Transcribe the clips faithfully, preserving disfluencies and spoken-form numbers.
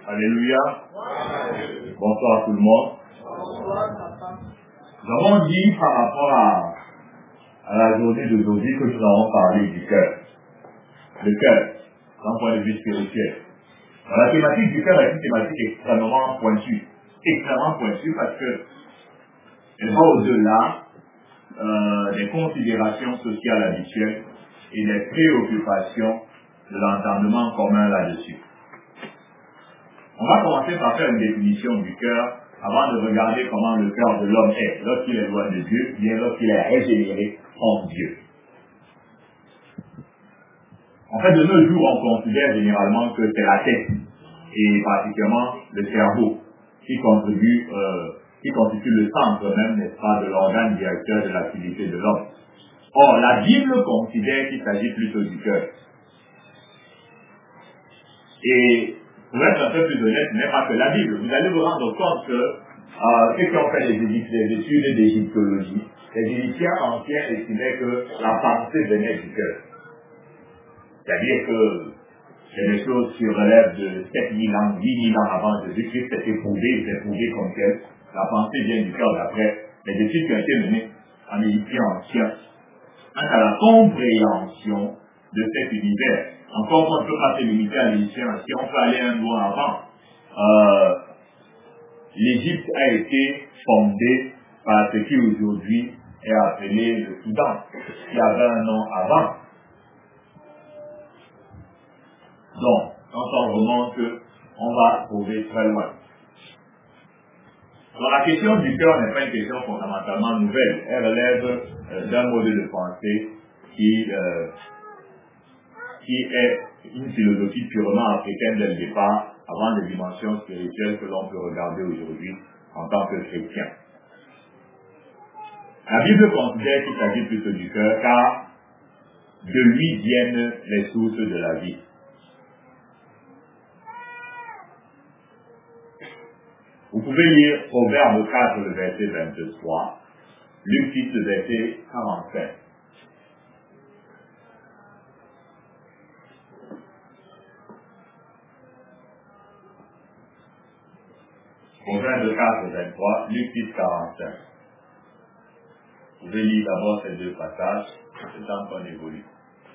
Alléluia. Bonsoir tout le monde. Nous avons dit par rapport à, à la journée d'aujourd'hui que nous avons parlé du cœur. Le cœur, d'un point de vue spirituel. Dans la thématique du cœur est une thématique extrêmement pointue. Extrêmement pointue parce que elle va au-delà euh, des considérations sociales habituelles et des préoccupations de l'entendement commun là-dessus. On va commencer par faire une définition du cœur avant de regarder comment le cœur de l'homme est lorsqu'il est loin de Dieu, bien lorsqu'il est régénéré en Dieu. En fait, de nos jours, on considère généralement que c'est la tête et particulièrement le cerveau qui contribue, euh, qui constitue le centre même, n'est-ce pas, de l'organe directeur de l'activité de l'homme. Or, la Bible considère qu'il s'agit plutôt du cœur. Et pour être un peu plus honnête, ce n'est pas que la Bible. Vous allez vous rendre compte que euh, ceux qui ont fait les, les études d'égyptologie, les Égyptiens anciens estimaient que la pensée venait du cœur. C'est-à-dire que c'est des choses qui relèvent de sept mille ans, huit mille ans avant Jésus-Christ, c'était prouvé, c'est prouvé comme tel. La pensée vient du cœur d'après les études qui ont été menées en Égyptien ancien quant à la compréhension de cet univers. Encore qu'on ne peut pas se limiter à l'Égyptien ancien, on peut aller un loin avant. Euh, L'Égypte a été fondée par ce qui aujourd'hui est appelé le Soudan, qui avait un nom avant. Donc, quand on remonte, on va trouver très loin. Donc la question du cœur n'est pas une question fondamentalement nouvelle. Elle relève euh, d'un modèle de pensée qui, euh, qui est une philosophie purement africaine dès le départ, avant les dimensions spirituelles que l'on peut regarder aujourd'hui en tant que chrétien. La Bible considère qu'il s'agit plutôt du cœur, car de lui viennent les sources de la vie. Vous pouvez lire Proverbe quatre, le verset vingt-trois, Luc six, le verset quarante-cinq. Proverbe quatre, vingt-trois, Luc six, quarante-cinq. Vous pouvez lire d'abord ces deux passages, le temps qu'on évolue.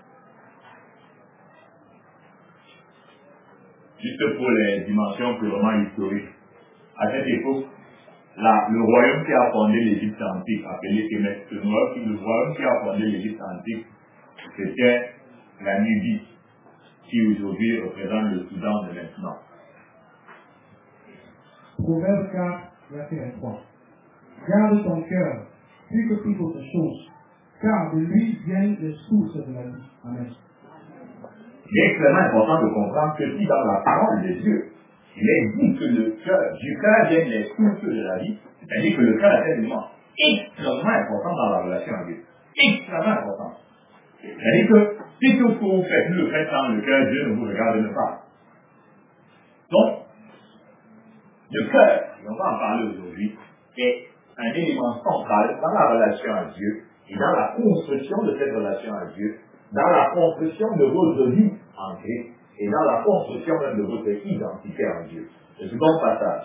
Juste pour les dimensions purement historiques. À cette époque, là, le royaume qui a fondé l'Égypte antique, appelé Kémet, le royaume qui a fondé l'Égypte antique, c'était la Nubie, qui aujourd'hui représente le Soudan de maintenant. Proverbe quatre, verset vingt-trois. Garde ton cœur, plus que toute autre chose, car de lui viennent les sources de la vie. Amen. Il est extrêmement important de comprendre que si dans la parole de Dieu, il est dit que le cœur, du cœur viennent les sources de la vie, c'est-à-dire que le cœur est un élément extrêmement important dans la relation avec Dieu. Extrêmement important. C'est-à-dire que si tout ce que vous faites, vous le faites dans le cœur, Dieu ne vous regarde même pas. Donc, le cœur, et on va en parler aujourd'hui, est un élément central dans la relation à Dieu et dans la construction de cette relation à Dieu, dans la construction de votre vie en Christ et dans la construction même de votre identité en Dieu. Le second passage.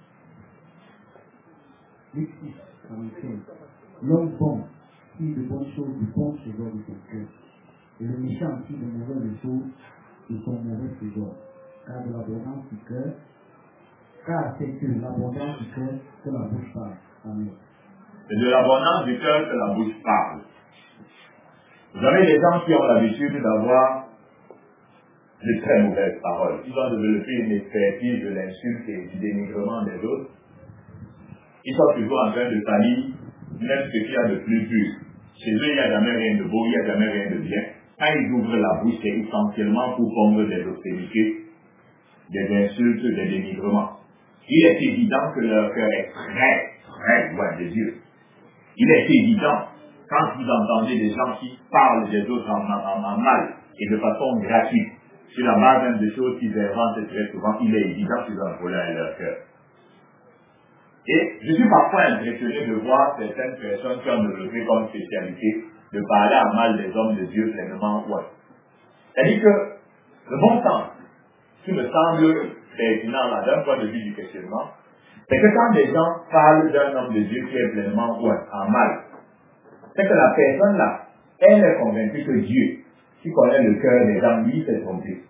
Luc six, quarante-cinq. L'homme bon tire de bonnes choses du bon trésor de son cœur, et le méchant tire de mauvaises choses de son mauvais trésor. Car de l'abondance du cœur, car c'est que l'abondance du cœur que la bouche parle. Amen. C'est de l'abondance du cœur que la bouche parle. Vous avez des gens qui ont l'habitude d'avoir de très mauvaises paroles. Ils ont développé une expertise de l'insulte et du dénigrement des autres. Ils sont toujours en train de salir même ce qu'il y a de plus pur. Chez eux, il n'y a jamais rien de beau, il n'y a jamais rien de bien. Quand ils ouvrent la bouche, c'est essentiellement pour pondre des obscénités, des insultes, des dénigrements. Il est évident que leur cœur est très, très loin de Dieu. Il est évident, quand vous entendez des gens qui parlent des autres en, en, en mal et de façon gratuite, sur la base même des choses qu'ils inventent très souvent, il est évident qu'ils ont un problème à leur cœur. Et je suis parfois impressionné de voir certaines personnes qui ont développé comme spécialité de parler à mal des hommes de Dieu pleinement ouais. C'est-à-dire que le bon sens, qui me semble pertinent là, d'un point de vue du questionnement, c'est que quand des gens parlent d'un homme de Dieu qui est pleinement ou en mal, c'est que la personne là, elle est convaincue que Dieu, qui connaît le cœur des gens, lui s'est trompé.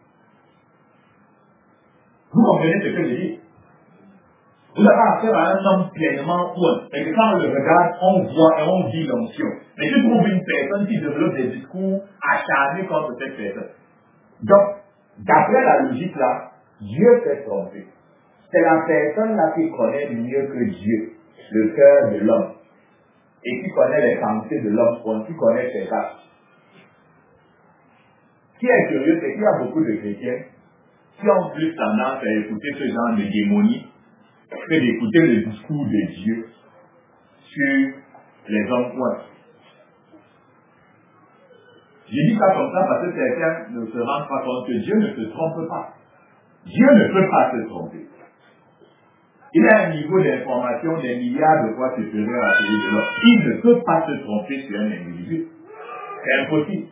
Vous comprenez ce que je dis? Vous avez affaire à un homme pleinement ouin. Et que quand on le regarde, on voit et on vit l'onction. Mais tu trouves une personne qui développe des discours acharnés contre cette personne. Donc, d'après la logique là, Dieu s'est trompé. C'est la personne là qui connaît mieux que Dieu le cœur de l'homme. Et qui connaît les pensées de l'homme, qui connaît ses actes. Ce qui est curieux, c'est qu'il y a beaucoup de chrétiens qui ont plus tendance à écouter ce genre de démonie que d'écouter le discours de Dieu sur les hommes ouins. Je dis ça comme ça parce que certains ne se rendent pas compte que Dieu ne se trompe pas. Dieu ne peut pas se tromper. Il a un niveau d'information des milliards de fois supérieur à celui de l'homme. Il ne peut pas se tromper sur un individu. C'est impossible.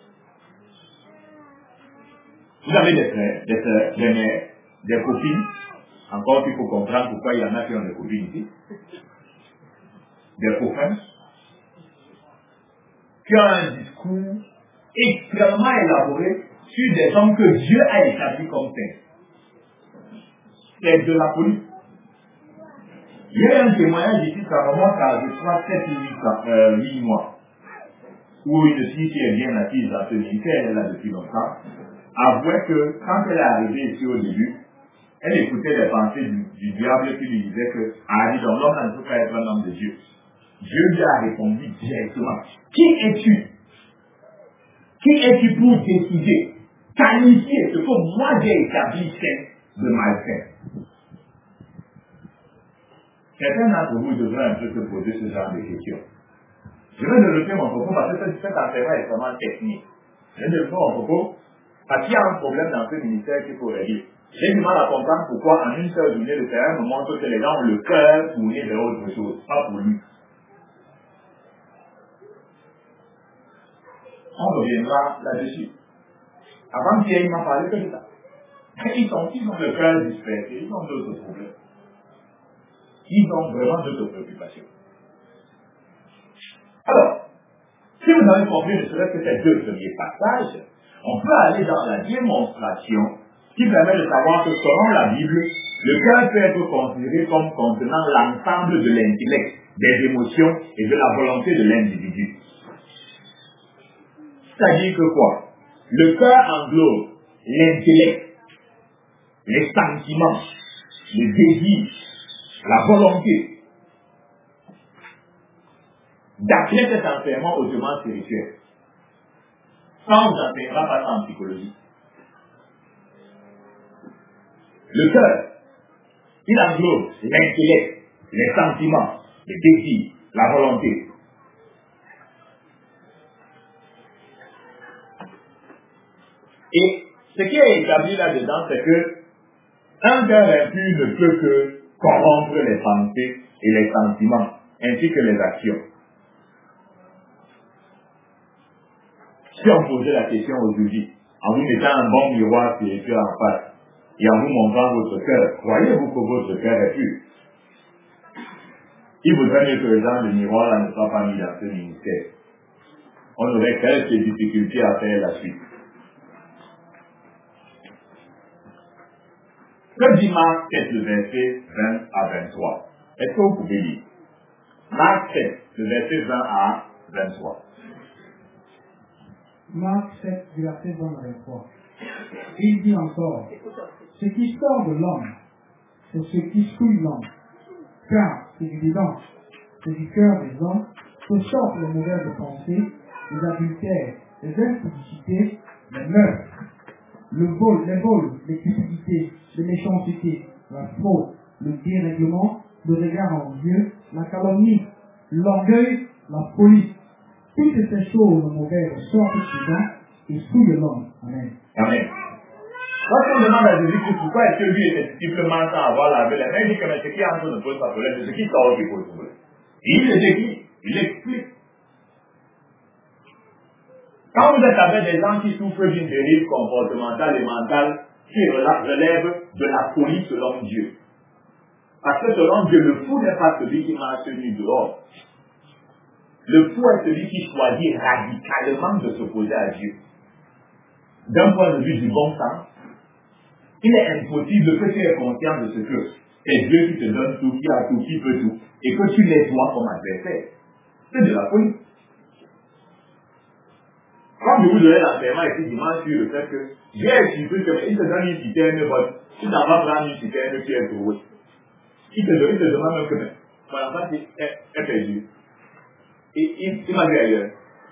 Vous avez des frères, des sœurs, des mères, des copines. Encore qu'il faut comprendre pourquoi il y en a qui ont des copines ici. Des copains. Qui ont un discours extrêmement élaboré sur des hommes que Dieu a établis comme tels. C'est de la police. Il y a un témoignage ici, ça remonte à, je crois, sept ou huit mois, où une fille qui est bien assise dans ce ministère, elle est là depuis longtemps, avouait que quand elle est arrivée ici au début, elle écoutait les pensées du, du diable qui lui disait que, ah, dis donc, l'homme ne peut pas être un homme de Dieu. Dieu lui a répondu directement, qui es-tu? Qui es-tu pour décider, qualifier ce que moi j'ai établi saint de malsain? Certains d'entre vous devraient un peu se poser ce genre de questions. Je vais développer mon propos parce que cet enseignement est vraiment technique. Je vais développer mon propos parce qu'il y a un problème dans ce ministère qu'il faut régler. J'ai du mal à comprendre pourquoi en une seule journée de terrain me montre que les gens ont le cœur tourné vers autre chose, pas pour lui. On reviendra là-dessus. Avant-hier, il m'a parlé que de ça. Ils ont, ils ont le cœur dispersé, ils ont d'autres problèmes. Ils ont vraiment d'autres préoccupations. Alors, si vous avez compris ne serait-ce que ces deux premiers passages, on peut aller dans la démonstration qui permet de savoir que selon la Bible, le cœur peut être considéré comme contenant l'ensemble de l'intellect, des émotions et de la volonté de l'individu. C'est-à-dire que quoi? Le cœur englobe l'intellect, les sentiments, les désirs, la volonté. D'après cet enseignement hautement spirituel, ça on n'enseignera pas ça en psychologie. Le cœur, il englobe l'intellect, les sentiments, les désirs, la volonté. Et ce qui est établi là-dedans, c'est que un cœur impur ne peut que corrompre les pensées et les sentiments, ainsi que les actions. Si on posait la question aujourd'hui, en vous mettant un bon miroir spirituel en face, et en vous montrant votre cœur, croyez-vous que votre cœur est pur? Il vaudrait mieux que le genre de miroir là ne soit pas mis dans ce ministère. On aurait quelques difficultés à faire la suite. Que dit Marc sept, le verset vingt à vingt-trois? Est-ce que vous pouvez lire? Marc sept, le verset vingt à vingt-trois. Marc sept, du verset vingt à vingt-trois. Il dit encore, ce qui sort de l'homme, c'est ce qui souille l'homme. Car c'est évident que du cœur des hommes que sortent les mauvaises pensées, les adultères, les impudicités, les meurtres, le vol, les vols, les cupidités, les méchancetés, la fraude, le dérèglement, le regard envieux, la calomnie, l'orgueil, la folie. Toutes ces choses mauvaises sortent des gens et souillent l'homme. Amen. Amen. Quand on demande à Jésus pourquoi est-ce que lui était simplement sans avoir lavé les mains, il dit que mais ce qui entre ne pose pas problème, c'est ce qui sort qui pose problème. Et il le décrit, il l'explique. Quand vous êtes avec des gens qui souffrent d'une dérive comportementale et mentale, qui relève de la folie selon Dieu. Parce que selon Dieu, le fou n'est pas celui qui marche nu dehors. Le fou est celui qui choisit radicalement de s'opposer à Dieu. D'un point de vue du bon sens, il est impossible que tu aies conscience de ce que c'est Dieu qui te donne tout, qui a tout, qui peut tout, et que tu l'aies toi comme adversaire. C'est de la folie. Quand je vous donnais l'enseignement ici dimanche sur le fait que j'ai expliqué qu'il te donne une citerne, tu t'en vas prendre une citerne qui est trouée. Il te, il te demande même que mon enfant est, est perdu. Et il, il m'a vu ailleurs.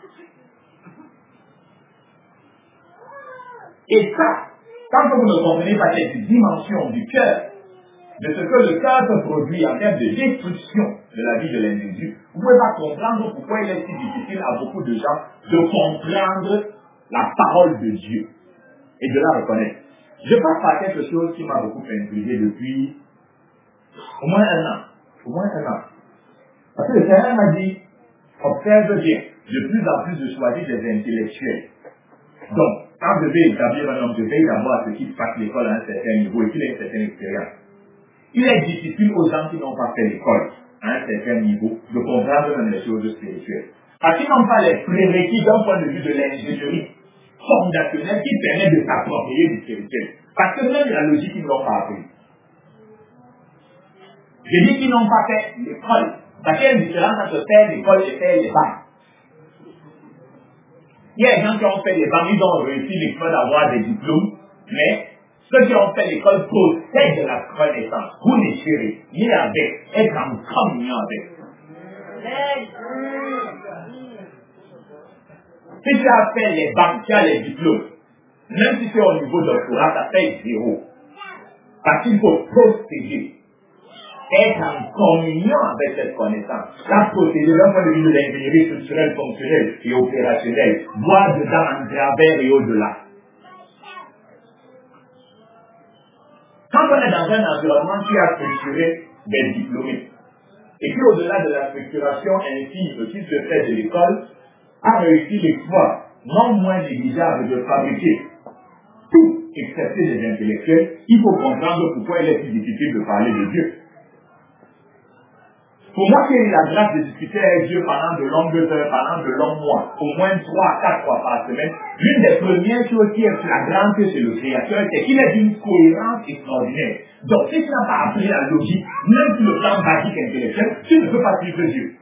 Et ça, quand vous ne comprenez pas cette dimension du cœur, de ce que le cœur se produit en termes de destruction de la vie de l'individu, vous ne pouvez pas comprendre pourquoi il est si difficile à beaucoup de gens de comprendre la parole de Dieu et de la reconnaître. Je passe par quelque chose qui m'a beaucoup intrigué depuis au moins un an. Au moins un an. Parce que le Seigneur m'a dit, observe bien, de plus en plus je choisis des intellectuels. Donc, quand je vais établir un homme, je veille d'abord à ce qu'il fasse l'école à un certain niveau et qu'il ait une certaine expérience. Il est difficile aux gens qui n'ont pas fait l'école à un certain niveau de comprendre même les choses spirituelles. Parce qu'ils n'ont pas les prérequis d'un point de vue de l'ingénierie fondationnelle qui permet de s'approprier du spirituel. Parce que même la logique, ils ne l'ont pas appris. Je dis qu'ils n'ont pas fait l'école. Parce qu'il y a une différence entre faire l'école et faire les bacs. Il y a des gens qui ont fait les bacs, ils ont réussi l'école d'avoir des diplômes, mais ceux qui ont fait l'école possèdent la connaissance. Vous ne gérez ni avec, être en communion avec. Si tu as fait les bacs, tu as les diplômes, même si tu es au niveau doctorat, ça fait zéro. Parce qu'il faut procéder. Être en communion avec cette connaissance. La procédure d'un point de vue de l'ingénierie structurelle, fonctionnelle et opérationnelle, voir dedans en travers et au-delà. Quand on est dans un environnement qui a structuré des diplômés, et puis au-delà de la structuration infime qui se fait de l'école, a réussi l'exploit non moins négligeable de fabriquer tout, excepté des intellectuels, il faut comprendre pourquoi il est si difficile de parler de Dieu. Pour moi qui ai eu la grâce de discuter avec Dieu pendant de longues heures, pendant de longs mois, au moins trois, quatre fois par semaine, l'une des premières choses qui est flagrante chez le Créateur, c'est qu'il est d'une cohérence extraordinaire. Donc si tu n'as pas appris la logique, même sur le plan basique intellectuel, tu ne peux pas suivre Dieu.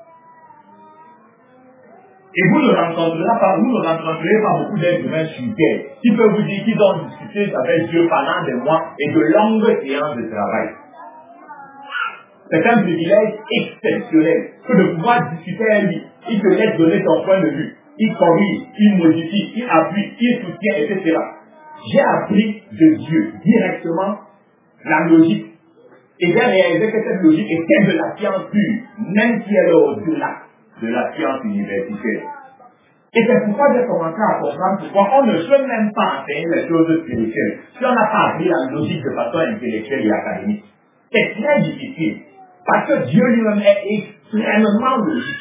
Et vous ne rencontrerez pas, vous ne rencontrerez pas beaucoup d'êtres humains sur terre qui peuvent vous dire qu'ils ont discuté avec Dieu pendant des mois et de longues séances de travail. C'est un privilège exceptionnel que de pouvoir discuter avec lui. Il te laisse donner ton point de vue. Il corrige, il modifie, il appuie, il soutient, et cetera. J'ai appris de Dieu directement la logique. Et j'ai réalisé que cette logique était de la science pure, même si elle est au-delà de la science universitaire. Et c'est pourquoi j'ai commencé à comprendre pourquoi on ne peut même pas enseigner les choses spirituelles si on n'a pas appris la logique de façon intellectuelle et académique. C'est très difficile. Parce que Dieu lui-même est extrêmement logique.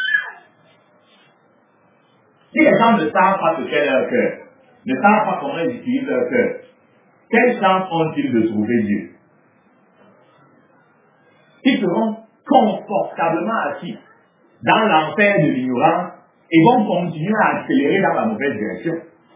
Si les gens ne savent pas ce qu'est leur cœur, ne savent pas comment ils utilisent leur cœur, quelle chance ont-ils de trouver Dieu? Ils seront confortablement assis dans l'enfer de l'ignorance et vont continuer à accélérer dans la mauvaise direction.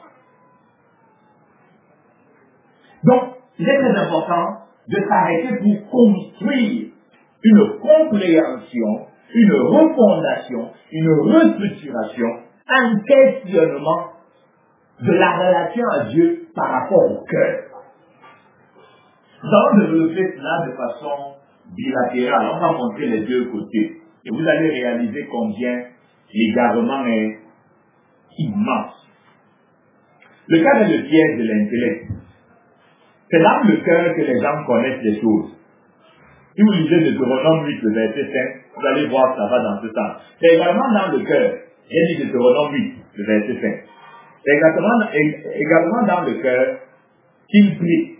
Donc, il est très important de s'arrêter pour construire une compréhension, une refondation, une restructuration, un questionnement de la relation à Dieu par rapport au cœur. Nous allons développer cela de façon bilatérale. On va montrer les deux côtés. Et vous allez réaliser combien l'égarement est immense. Le cœur est le piège de l'intellect. C'est dans le cœur que les gens connaissent les choses. Si vous lisez Deutéronome huit, le verset cinq, vous allez voir que ça va dans ce sens. C'est également dans le cœur. J'ai dit Deutéronome huit, le verset cinq. C'est également, également dans le cœur qu'il prie.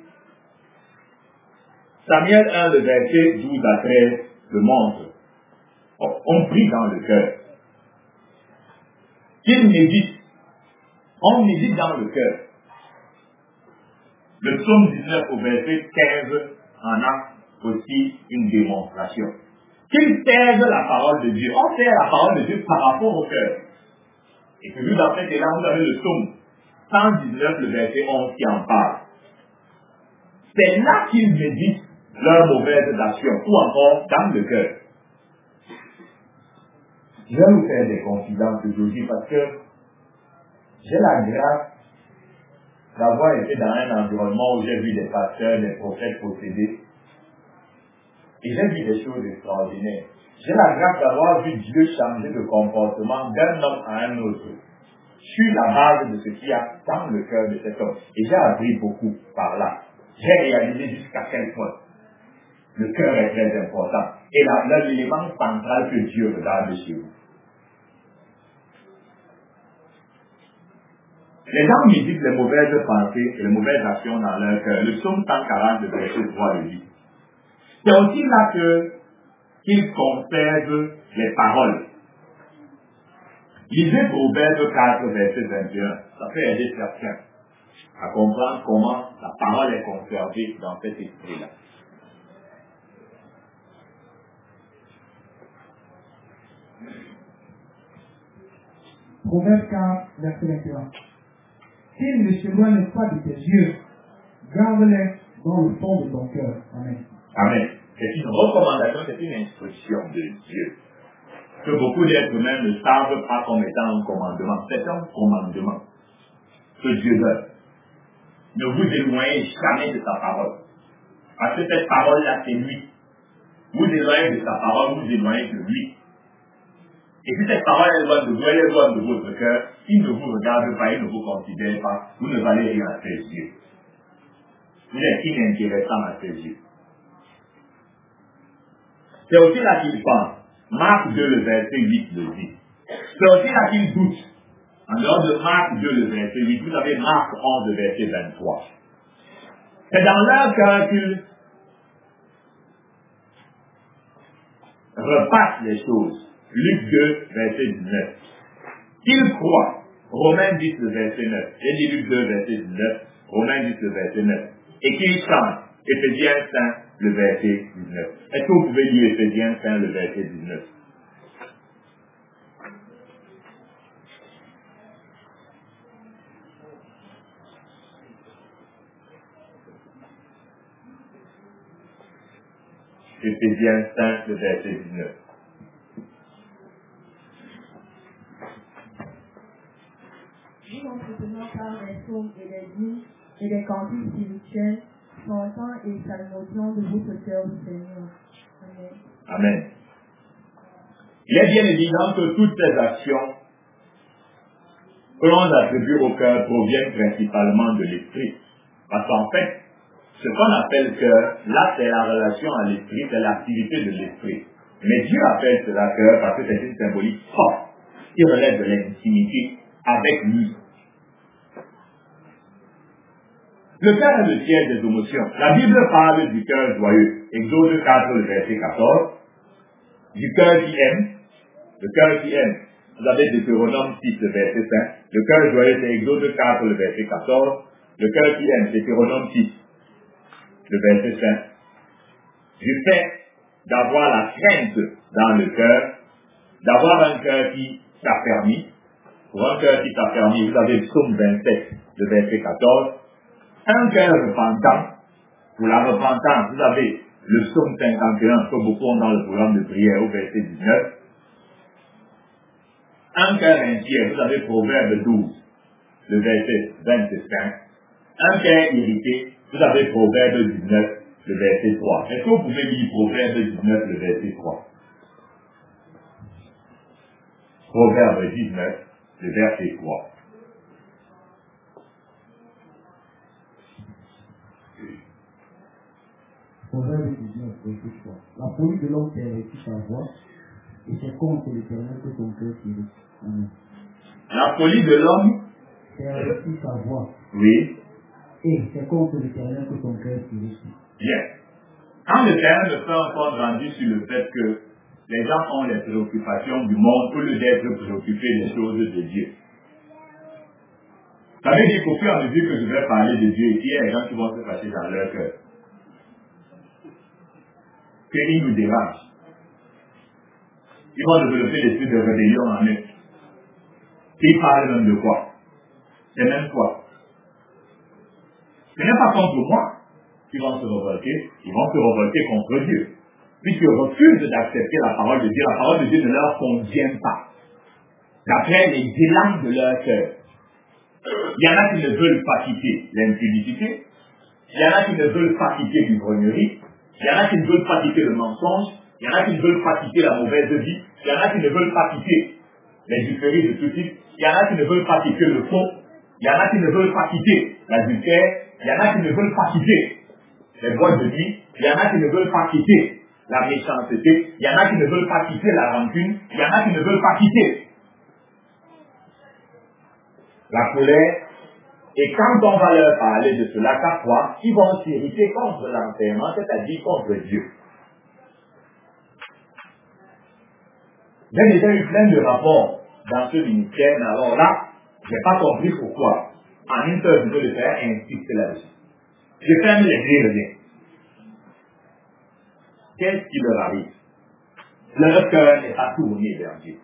Samuel un, le verset douze à treize, le montre. On prie dans le cœur. Qu'il médite. On médite dans le cœur. Le psaume dix-neuf au verset quinze en a aussi une démonstration. Qu'ils taisent la parole de Dieu. On sait la parole de Dieu par rapport au cœur. Et que lui, dans cet élan, vous avez le psaume cent dix-neuf, le verset onze qui en parle. C'est là qu'ils méditent leurs mauvaises actions, ou encore dans le cœur. Je vais vous faire des confidences aujourd'hui parce que j'ai la grâce d'avoir été dans un environnement où j'ai vu des pasteurs, des prophètes possédés. Et j'ai vu des choses extraordinaires. J'ai la grâce d'avoir vu Dieu changer de comportement d'un homme à un autre. Sur la base de ce qu'il y a dans le cœur de cet homme. Et j'ai appris beaucoup par là. J'ai réalisé jusqu'à quel point le cœur est très important. Et là, là l'élément central que Dieu regarde chez vous. Les gens méditent les mauvaises pensées et les mauvaises actions dans leur cœur. Le psaume cent quarante, le verset trois le dit. C'est aussi là que qu'ils conservent les paroles. Lisez Proverbe quatre, verset vingt et un. Ça peut aider certains à comprendre comment la parole est conservée dans cet esprit-là. Proverbe quatre, verset vingt et un. S'ils ne s'éloignent pas de tes yeux, garde-les dans le fond de ton cœur. Amen. Amen. C'est une recommandation, c'est une instruction de Dieu. Que beaucoup d'êtres humains ne savent pas comme étant un commandement. C'est un commandement que Dieu donne. Ne vous éloignez jamais de sa parole. Parce que cette parole-là, c'est lui. Vous éloignez de sa parole, vous éloignez de lui. Et si cette parole est loin de vous, elle est loin de votre cœur, il ne vous regarde pas, il ne vous considère pas, vous ne valez rien à ses yeux. Vous êtes inintéressant à ses yeux. C'est aussi là qu'il pense. Marc deux, le verset huit le dit. C'est aussi là qu'il doute. En dehors de Marc deux, le verset huit, vous avez Marc onze, le verset vingt-trois. C'est dans leur cœur qu'ils repassent les choses. Luc deux, verset dix-neuf. Qu'ils croient. Romains dix, le verset neuf. J'ai dit Luc deux, verset dix-neuf. Romains dix, le verset neuf. Et qu'ils chantent. Éphésiens cinq, le verset dix-neuf. Est-ce que vous pouvez lire Éphésiens cinq, le verset dix-neuf? Éphésiens cinq, le verset dix-neuf. Vous entretenant par les psaumes et les hymnes et les cantiques spirituels, chantant et salmodiant de votre cœur au Seigneur. Amen. Amen. Il est bien évident que toutes ces actions que l'on attribue au cœur proviennent principalement de l'esprit. Parce qu'en fait, ce qu'on appelle cœur, là c'est la relation à l'esprit, c'est l'activité de l'esprit. Mais Dieu appelle cela cœur parce que c'est une symbolique forte qui relève de l'intimité avec lui. Le cœur est le siège des émotions. La Bible parle du cœur joyeux. Exode quatre, le verset quatorze. Du cœur qui aime. Le cœur qui aime. Vous avez Deutéronome six, le verset cinq. Le cœur joyeux, c'est Exode quatre, le verset quatorze. Le cœur qui aime, c'est Deutéronome six, le verset cinq. Du fait d'avoir la crainte dans le cœur, d'avoir un cœur qui s'affermit. Pour un cœur qui s'affermit, vous avez Psaume vingt-sept, le verset quatorze. Un cœur repentant. Pour la repentance, vous avez le Psaume cinquante et un, que beaucoup ont dans le programme de prière, au verset dix-neuf. Un cœur inquiet, vous avez Proverbe douze, le verset vingt-cinq. Un cœur irrité, vous avez Proverbe dix-neuf, le verset trois. Est-ce que vous pouvez lire Proverbe dix-neuf, le verset trois? Proverbe dix-neuf, le verset trois. Proverbe dix-neuf, verset trois. La folie de l'homme pervertit sa voix, et c'est contre l'Éternel que ton cœur s'irrite. Amen. La folie de l'homme Pervertit sa voix, oui. et c'est contre l'Éternel que ton cœur s'irrite. Bien. Quand le terrain me fait un compte rendu sur le fait que les gens ont les préoccupations du monde au lieu d'être préoccupés des choses de Dieu. Ça veut dire qu'au fur et à mesure que je vais parler de Dieu, il y a des gens qui vont se fâcher dans leur cœur. Qu'il nous dérange. Ils vont développer des trucs de rébellion en eux. Ils parlent même de quoi? C'est même quoi? Ce n'est pas contre moi qu'ils vont se révolter, ils vont se révolter contre Dieu. Puisqu'ils refusent d'accepter la parole de Dieu, la parole de Dieu ne leur convient pas. D'après les élans de leur cœur. Il y en a qui ne veulent pas quitter l'impudicité, il y en a qui ne veulent pas quitter l'ivrognerie, il y en a qui ne veulent pas quitter le mensonge, il y en a qui ne veulent pas quitter la mauvaise vie, il y en a qui ne veulent pas quitter les duperies de tout type, il y en a qui ne veulent pas quitter le faux, il y en a qui ne veulent pas quitter l'adultère, il y en a qui ne veulent pas quitter les boîtes de nuit, il y en a qui ne veulent pas quitter la méchanceté, il y en a qui ne veulent pas quitter la rancune, il y en a qui ne veulent pas quitter la colère. Et quand on va leur parler de cela, parfois, ils vont s'irriter contre l'enseignement, c'est-à-dire contre Dieu. J'ai déjà eu plein de rapports dans ce ministère, mais alors là, je n'ai pas compris pourquoi. En une seule vidéo de faire, insiste là-dessus. Je ferme les yeux. Qu'est-ce qui leur arrive? Leur cœur n'est pas tourné vers Dieu.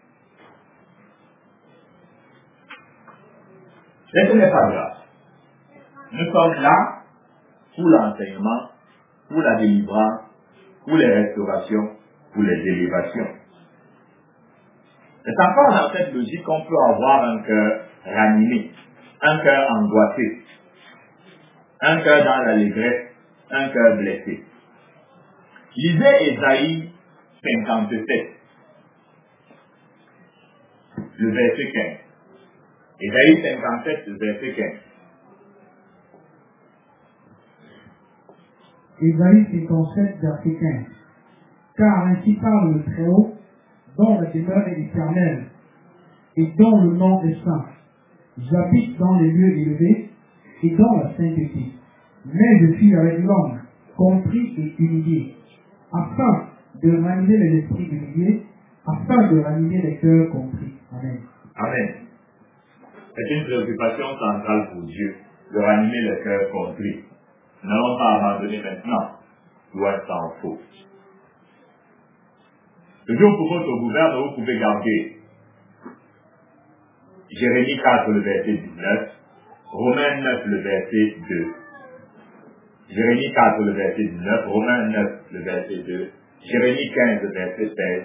Mais ce n'est pas grave. Nous sommes là pour l'enseignement, pour la délivrance, pour les restaurations, pour les élévations. C'est encore dans cette logique qu'on peut avoir un cœur ranimé, un cœur angoissé, un cœur dans l'allégresse, un cœur blessé. Lisez Ésaïe cinquante-sept, le verset quinze. Ésaïe cinquante-sept, le verset quinze. Ésaïe cinquante-sept, verset quinze. Car ainsi parle le Très-Haut, dont la demeure est éternelle, et dont le nom est saint. J'habite dans les lieux élevés, et dans la sainteté. Mais je suis avec l'homme, compris et humilié, afin de ranimer les esprits humiliés, afin de ranimer les cœurs compris. Amen. Amen. C'est une préoccupation centrale pour Dieu, de ranimer les cœurs compris. Nous n'allons pas abandonner maintenant, loin s'en faut. Toujours pour votre gouverne, vous pouvez garder Jérémie quatre, le verset dix-neuf, Romains neuf, le verset deux. Jérémie quatre, le verset dix-neuf, Romains neuf, le verset deux, Jérémie quinze, le verset seize.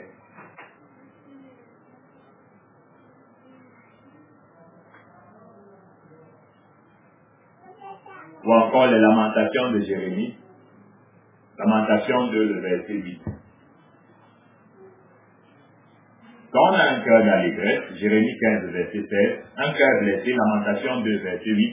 Ou encore les lamentations de Jérémie, lamentation deux, le verset huit. Quand on a un cœur d'allégresse, Jérémie quinze, verset seize, un cœur blessé, lamentation deux, verset huit.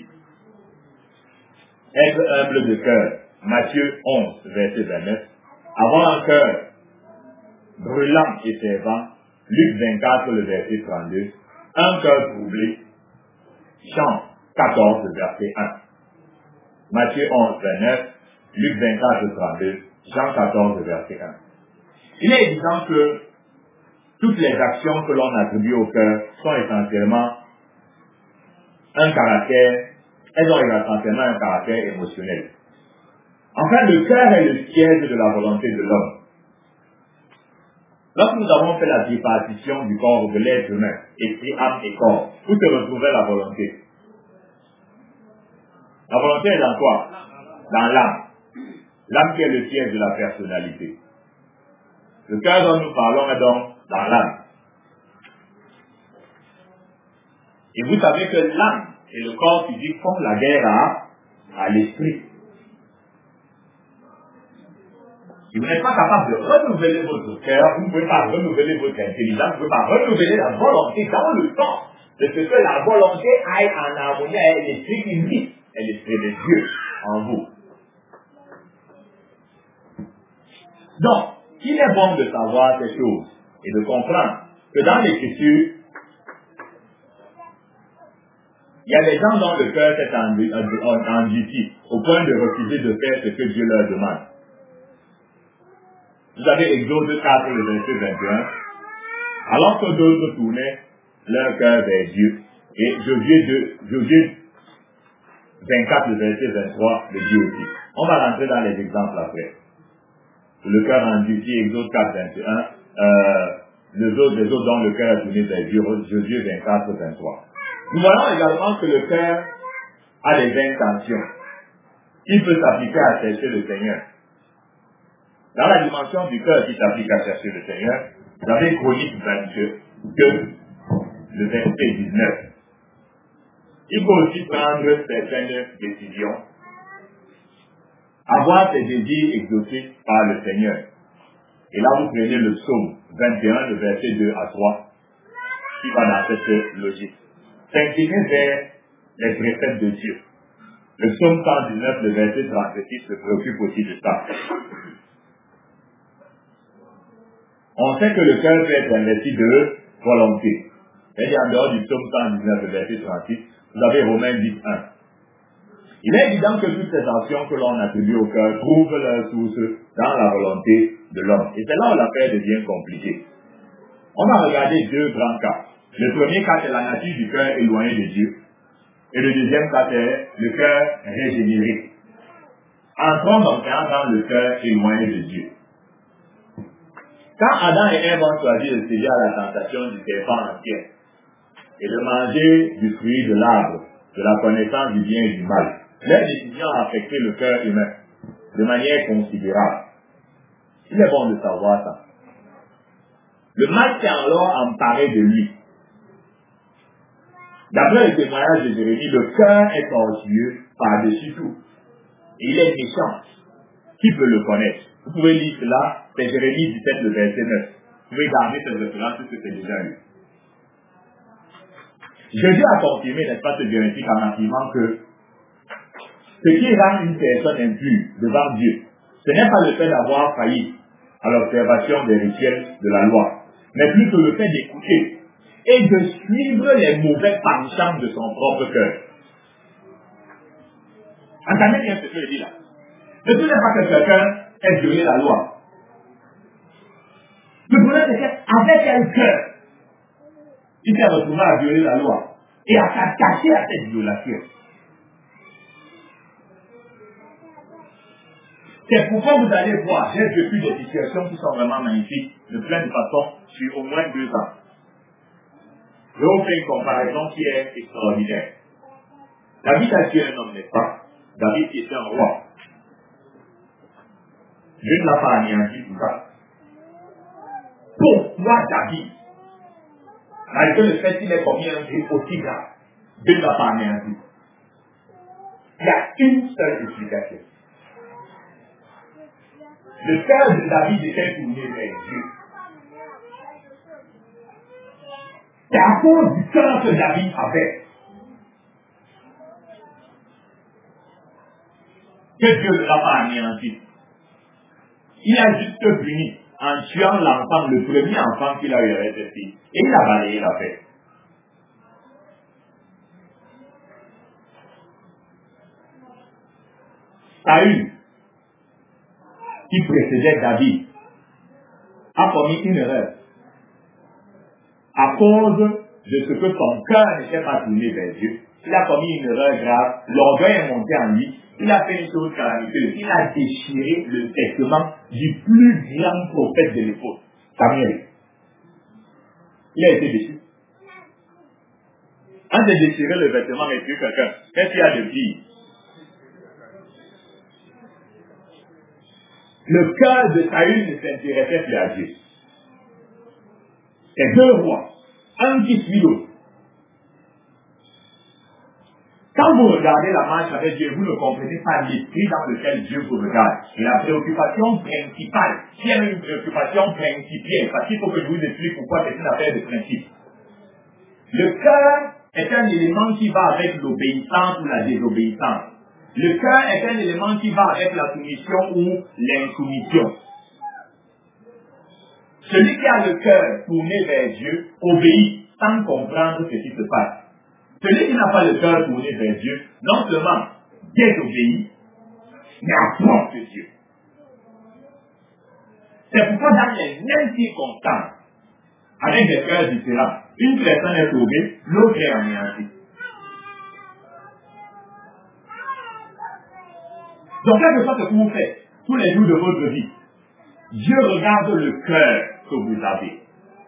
Être humble de cœur, Matthieu onze, verset vingt-neuf. Avoir un cœur brûlant et fervent, Luc vingt-quatre, le verset trente-deux. Un cœur troublé, Jean quatorze, verset un. Matthieu onze, vingt-neuf, Luc vingt-quatre, trente-deux, Jean quatorze, verset un. Il est évident que toutes les actions que l'on attribue au cœur sont essentiellement un caractère, elles ont essentiellement un caractère émotionnel. Enfin, le cœur est le siège de la volonté de l'homme. Lorsque nous avons fait la tripartition du corps de l'être humain, esprit, âme et corps, où se retrouvait la volonté? La volonté est dans quoi? Dans l'âme. L'âme qui est le siège de la personnalité. Le cœur dont nous parlons est donc dans l'âme. Et vous savez que l'âme et le corps physique font la guerre à, à l'esprit. Si vous n'êtes pas capable de renouveler votre cœur, vous ne pouvez pas renouveler votre intelligence, vous ne pouvez pas renouveler la volonté dans le temps de ce que la volonté aille en harmonie avec l'esprit qui vit et l'esprit de Dieu en vous. Donc, il est bon de savoir ces choses et de comprendre que dans l'Écriture, il y a des gens dont le cœur s'est endurci au point de refuser de faire ce que Dieu leur demande. Vous avez Exode quatre, le verset vingt et un. Alors que d'autres tournaient leur cœur vers Dieu Et Josué deux, Josué vingt-quatre, le verset vingt-trois, le dit aussi. On va rentrer dans les exemples après. Le cœur rendu ici, Exode quatre, vingt et un, euh, les autres, les autres dont le cœur est tourné vers Dieu, Josué vingt-quatre, vingt-trois. Nous voyons également que le cœur a des intentions. Il peut s'appliquer à chercher le Seigneur. Dans la dimension du cœur qui s'applique à chercher le Seigneur, vous avez Chronique vingt-deux, le verset dix-neuf. Il faut aussi prendre certaines décisions, avoir ses désirs exaucés par le Seigneur. Et là, vous prenez le psaume vingt et un, le verset deux à trois, qui va dans cette logique. S'incliner vers les préceptes de Dieu. Le psaume cent dix-neuf, le verset trente-six, se préoccupe aussi de ça. On sait que le cœur peut être investi de volonté. C'est-à-dire en dehors du psaume cent dix-neuf, le verset trente-six, vous avez Romains dix, un. Il est évident que toutes ces actions que l'on attribue au cœur trouvent leur source dans la volonté de l'homme. Et c'est là où l'affaire devient compliquée. On va regarder deux grands cas. Le premier cas, c'est la nature du cœur éloigné de Dieu. Et le deuxième cas, c'est le cœur régénéré. Entrons donc dans le cœur éloigné de Dieu. Quand Adam et Ève ont choisi de céder à la tentation du serpent ancien et de manger du fruit de l'arbre, de la connaissance du bien et du mal, leur décision a affecté le cœur humain de manière considérable. Il est bon de savoir ça. Le mal s'est alors emparé de lui. D'après le témoignage de Jérémie, le cœur est tortueux par-dessus tout. Et il est méchant. Qui peut le connaître? Vous pouvez lire cela, c'est Jérémie dix-sept, le verset neuf. Vous pouvez garder cette référence parce que c'est déjà lu. Jésus a confirmé, n'est-ce pas, ce vérifique en affirmant que ce qui rend une personne impure devant Dieu, ce n'est pas le fait d'avoir failli à l'observation des rituels de la loi, mais plutôt le fait d'écouter et de suivre les mauvais penchants de son propre cœur. Entendez bien ce que je dis là. Le tout n'est pas que quelqu'un ait violé la loi. Le problème c'est qu'avec quel cœur il s'est retrouvé à violer la loi et à s'attacher à cette violation. C'est pourquoi vous allez voir, j'ai vécu des situations qui sont vraiment magnifiques, de plein de façons, sur au moins deux ans. Je vais vous faire une comparaison qui est extraordinaire. David a tué un homme, n'est-ce pas? David qui était un roi. Dieu ne l'a pas anéanti tout ça. Pourquoi David, malgré le fait qu'il ait commis un crime aussi grave, Dieu ne l'a pas anéanti? Il y a une seule explication. Le cœur de David était tourné vers Dieu. C'est à cause du cœur que David avait que Dieu ne l'a pas anéanti. Il a juste puni en tuant l'enfant, le premier enfant qu'il a eu avec ses filles. Et il a balayé l'affaire. Saül, qui précédait David, a commis une erreur. À cause de ce que son cœur n'était pas tourné vers Dieu, il a commis une erreur grave, l'orgueil est monté en lui, il a fait une chose calamiteuse, il a déchiré le vêtement du plus grand prophète de l'époque, Samuel. Il a été déchiré. Quand j'ai déchiré le vêtement et tué quelqu'un, qu'est-ce qu'il y a de pire? Le cœur de Saül ne s'intéressait plus à Dieu. C'est deux rois, un qui suit l'autre. Quand vous regardez la marche avec Dieu, vous ne comprenez pas l'esprit dans lequel Dieu vous regarde. Et la préoccupation principale, qui est une préoccupation principielle, parce qu'il faut que je vous explique pourquoi c'est une affaire de principe. Le cœur est un élément qui va avec l'obéissance ou la désobéissance. Le cœur est un élément qui va avec la soumission ou l'insoumission. Celui qui a le cœur tourné vers Dieu obéit sans comprendre ce qui se passe. Celui qui n'a pas le cœur tourné vers Dieu, non seulement désobéit, mais approche de Dieu. C'est pourquoi dans les mêmes circonstances, avec des cœurs différents. Une personne est sauvée, l'autre est anéantie. Donc, quelque chose que vous faites tous les jours de votre vie, Dieu regarde le cœur que vous avez.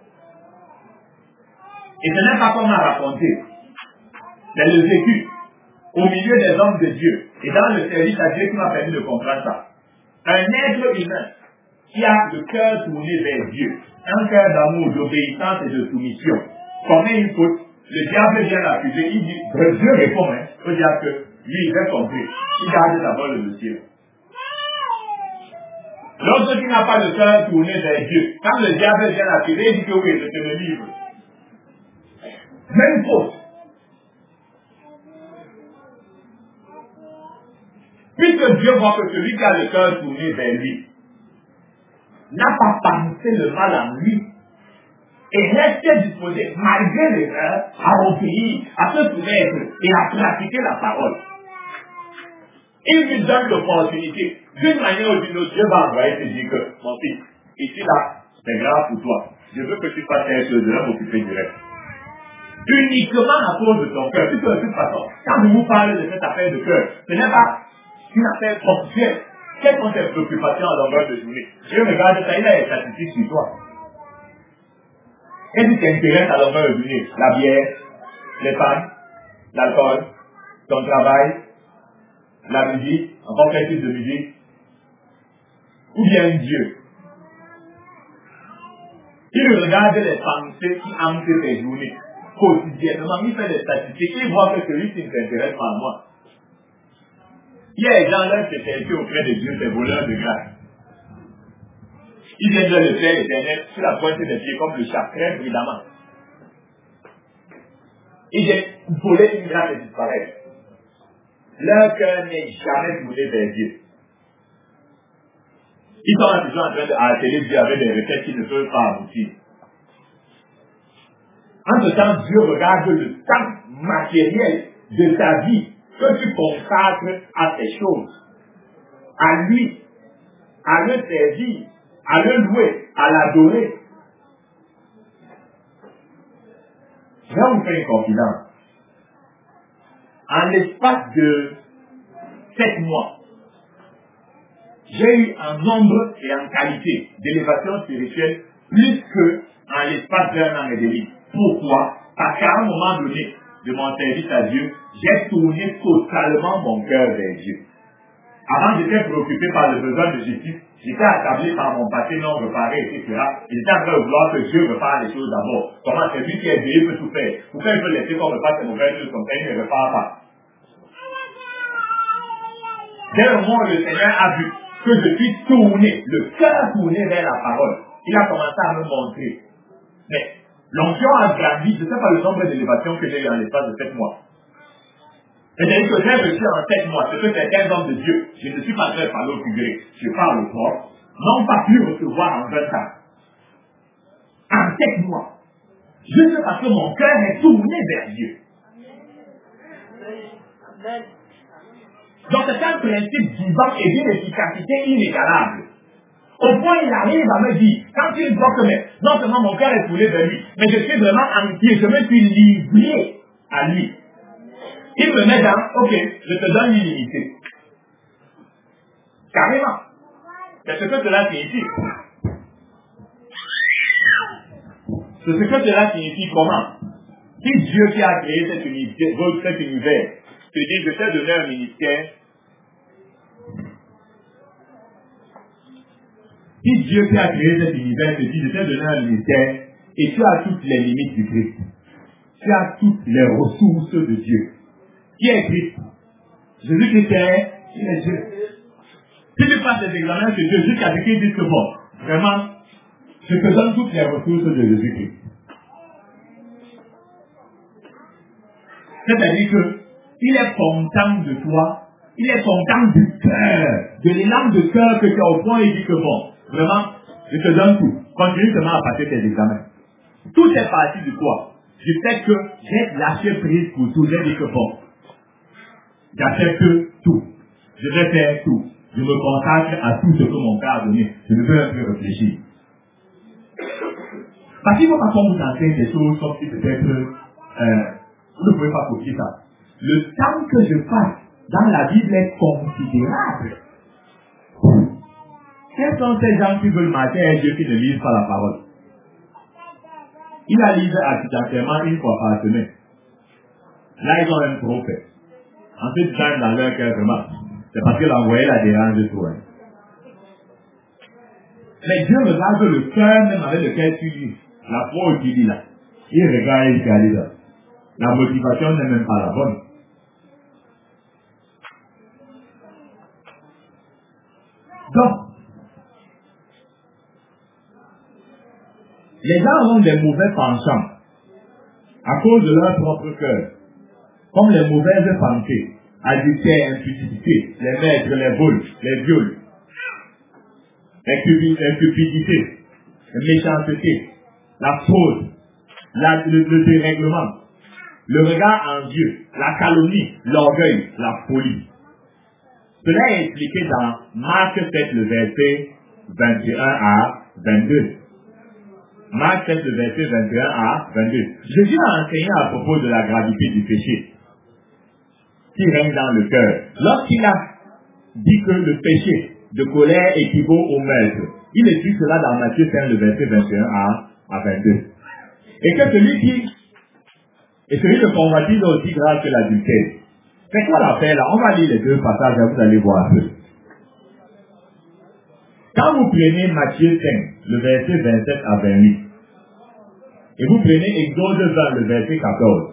Et ce n'est pas comme à raconter. C'est le vécu au milieu des hommes de Dieu et dans le service à Dieu qui m'a permis de comprendre ça. Un être humain qui a le cœur tourné vers Dieu, un cœur d'amour, d'obéissance et de soumission, commet une faute, le diable vient l'accuser, il dit, Dieu répond, hein, au diable que lui, il a compris, il garde d'abord le dossier. L'autre qui n'a pas le cœur tourné vers Dieu, quand le diable vient l'accuser, il dit que oui, je te le livre. Même faute. Puisque Dieu voit que celui qui a le cœur tourné vers lui n'a pas pensé le mal en lui et reste disposé, malgré l'erreur, à obéir, à se soumettre et à pratiquer la parole. Il lui donne l'opportunité. D'une manière ou d'une autre, Dieu va envoyer te dire que, mon fils, ici là, c'est grave pour toi. Je veux que tu fasses quelque chose, je vais m'occuper du reste. Uniquement à cause de ton cœur. Puisque de toute façon, quand je vous parle de cette affaire de cœur, ce n'est pas une affaire ponctuelle. Quelles sont tes préoccupations à longueur de journée? Dieu regarde ça, il a les statistiques sur toi. Qu'est-ce qui t'intéresse à longueur de journée? La bière, les femmes, l'alcool, ton travail, la musique, encore quel type de musique? Ou bien Dieu? Il regarde les pensées qui hantent tes journées. Quotidiennement, il fait des statistiques, il voit que celui qui ne s'intéresse pas à moi. Il y a des gens là qui s'intéressent auprès de Dieu, des voleurs de grâce. Ils viennent de le faire éternel sur la pointe des pieds comme le chat, très bruyamment. Ils viennent voler une grâce et disparaître. Leur cœur n'est jamais tourné vers Dieu. Ils sont toujours en train d'atteler Dieu avec des requêtes qui ne peuvent pas aboutir. En ce temps, Dieu regarde le temps matériel de ta vie que tu consacres à ces choses. À lui, à le servir, à le louer, à l'adorer. Je vais vous faire une confidence. En l'espace de sept mois, j'ai eu en nombre et en qualité d'élévation spirituelle plus que en l'espace d'un an et demi. Pourquoi? Parce qu'à un moment donné de mon service à Dieu, j'ai tourné totalement mon cœur vers Dieu. Avant, j'étais préoccupé par le besoin de justice. J'étais accablé par mon passé non réparé, et cetera. J'étais en train de vouloir que Dieu repare les choses d'abord. Comment c'est lui qui est Dieu peut tout faire? Pourquoi il peut laisser qu'on repare ses mauvaises choses comme ça, il ne repart pas? Dès le moment où le Seigneur a vu que je suis tourné, le cœur tourné vers la parole, il a commencé à me montrer. Mais l'onction a grandi, je ne sais pas le nombre d'élévations que j'ai eu en l'espace de sept mois. C'est-à-dire que j'ai reçu en sept mois ce que certains hommes de Dieu, je ne suis pas en train de parler au figuré, je parle au corps, n'ont pas pu recevoir en vingt ans. En sept mois. Juste parce que mon cœur est tourné vers Dieu. Donc c'est un principe vivant et d'une efficacité inégalable. Au point il arrive à me dire, quand il voit que mais, non seulement mon cœur est tourné vers lui, mais je suis vraiment entier, je me suis livré à lui. Il me met dans, ok, je te donne l'illimité. Carrément. C'est ce que cela signifie. C'est ce que cela signifie comment? Si Dieu qui a créé cet univers, cet univers te dit, je t'ai donné un ministère, si Dieu qui a créé cet univers te dit, je t'ai donné un ministère, et tu as toutes les limites du Christ, tu as toutes les ressources de Dieu. Qui est Christ? Jésus-Christ est, il est Dieu. Si tu passes des examens sur Dieu jusqu'à ce qu'il dise que bon, vraiment, je te donne toutes les ressources de Jésus-Christ. C'est-à-dire que il est content de toi, il est content du cœur, de l'élan de cœur que tu as au point, il dit que bon, vraiment, je te donne tout. Continue seulement à passer tes examens. Tout est parti de quoi? Du fait que j'ai lâché prise pour tout, j'ai dit que bon, j'accepte tout. Je vais faire tout. Je me consacre à tout ce que mon Père a donné. Je ne veux un peu réfléchir. Parce qu'il ne faut pas qu'on vous enseigne des choses comme si peut-être euh, vous ne pouvez pas copier ça. Le temps que je passe dans la Bible est considérable. Quels sont ces gens qui veulent marcher avec Dieu qui ne lisent pas la parole? Ils la lisent accidentellement une fois par semaine. Là, ils ont un prophète. Ensuite, ils dans leur cœur vraiment. C'est parce que l'envoyé la dérange trop. Hein. Mais Dieu regarde le cœur même avec lequel tu lis. La foi qui dit là. Il regarde et il dit là. La motivation n'est même pas la bonne. Donc, les gens ont des mauvais penchants à cause de leur propre cœur, comme les mauvaises pensées, adultère, impudicité, les maîtres, les vols, les viols, l'incupidité, la méchanceté, la fraude, la, le, le dérèglement, le regard envieux, la calomnie, l'orgueil, la folie. Cela est expliqué dans Marc sept, le verset vingt et un à vingt-deux. Marc sept, le verset vingt et un à vingt-deux. Jésus a enseigné à propos de la gravité du péché qui règne dans le cœur. Lorsqu'il a dit que le péché de colère équivaut au meurtre, il écrit cela dans Matthieu cinq, le verset vingt et un à vingt-deux. Et que celui qui et celui de convoitise est aussi grave que l'adultère. C'est quoi l'affaire là? On va lire les deux passages et vous allez voir un peu. Quand vous prenez Matthieu cinq, le verset vingt-sept à vingt-huit, et vous prenez Exode vingt, le verset quatorze,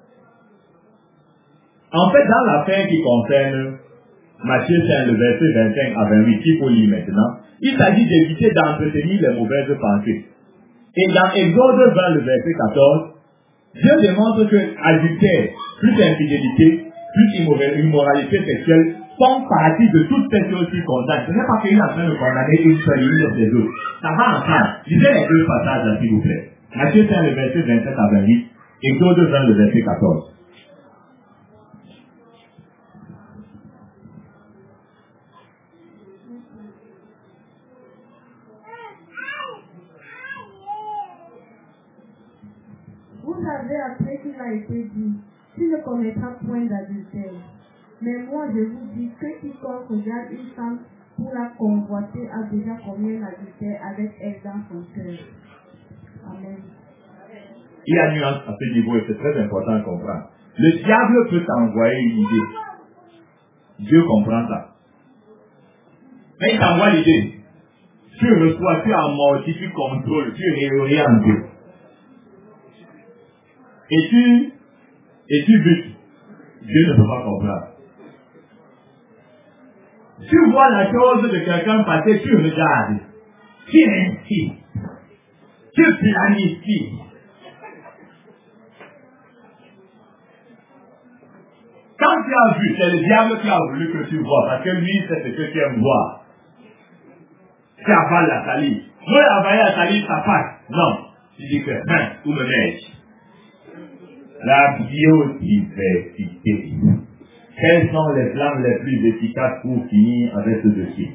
en fait, dans l'affaire qui concerne Matthieu cinq, le verset vingt-cinq à vingt-huit, qu'il faut lire maintenant, il s'agit d'éviter d'entretenir les mauvaises pensées. Et dans Exode vingt, le verset quatorze, Dieu démontre que adultère, plus infidélité, plus immoralité sexuelle font partie de toutes ces choses qui condamnent. Ce n'est pas qu'il est en train de condamner une seule et une des autres. Ça va ensemble. Lisez les deux passages là, s'il vous plaît. Matthieu cinq, le verset vingt-sept à vingt-huit, et Exode vingt, le verset quatorze. Vous avez appris qu'il a été dit, tu ne commettras point d'adultère. Mais moi je vous dis que quiconque regarde une femme pour la convoiter a déjà commis un adultère avec elle dans son cœur. Amen. Il y a une nuance à ce niveau et c'est très important de comprendre. Le diable peut t'envoyer une idée. Dieu comprend ça. Mais il t'envoie l'idée. Tu reçois, tu amortis, tu contrôles, tu réorientes. Et tu, et tu butes. Dieu ne peut pas comprendre. Tu vois la chose de quelqu'un passer, tu regardes. Tu insistes. Tu planifies. Quand tu as vu, c'est le diable qui a voulu que tu vois, parce que lui, c'est ce que tu aimes voir. Tu avales la salive. Moi, avaler la salive, ça passe. Non. Tu dis que, hein, où me mets-je? La biodiversité. Quelles sont les flammes les plus efficaces pour finir avec ce dossier?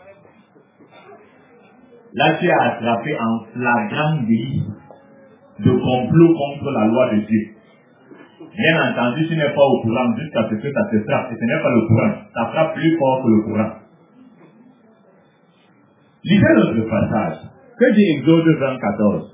Là, tu as attrapé en flagrant délit de complot contre la loi de Dieu. Bien entendu, tu n'es pas au courant jusqu'à ce que ça te frappe. Et ce n'est pas le courant. Ça frappe plus fort que le courant. Lisez notre passage. Que dit Exode vingt, quatorze?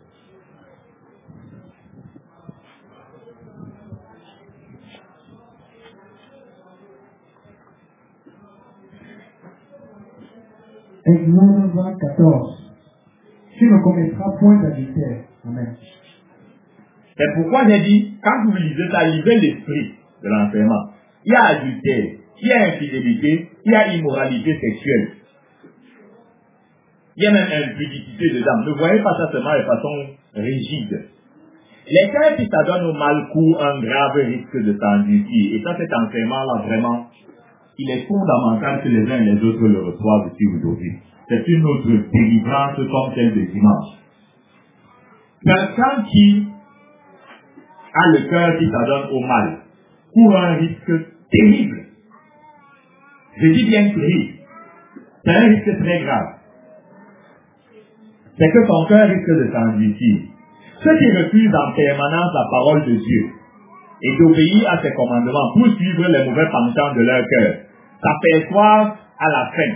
Exode vingt, quatorze. Tu ne commettras point d'adultère. Amen. C'est pourquoi j'ai dit, quand vous lisez ça, lisez l'esprit de l'enseignement. Il y a adultère, il y a infidélité, il y a immoralité sexuelle. Il y a même impudicité dedans. Ne voyez pas ça seulement de façon rigide. Les cas qui s'adonnent au mal courent un grave risque de s'endurcir. Et ça, cet enseignement-là, vraiment, il est fondamental que les uns et les autres le reçoivent si vous aujourd'hui. C'est une autre délivrance comme celle de dimanche. Quelqu'un qui a le cœur qui s'adonne au mal court un risque terrible. Je dis bien terrible. C'est un risque très grave. C'est que son cœur risque de s'endurcir. Ceux qui refusent en permanence la parole de Dieu et d'obéir à ses commandements pour suivre les mauvais penchants de leur cœur s'aperçoivent à la fin.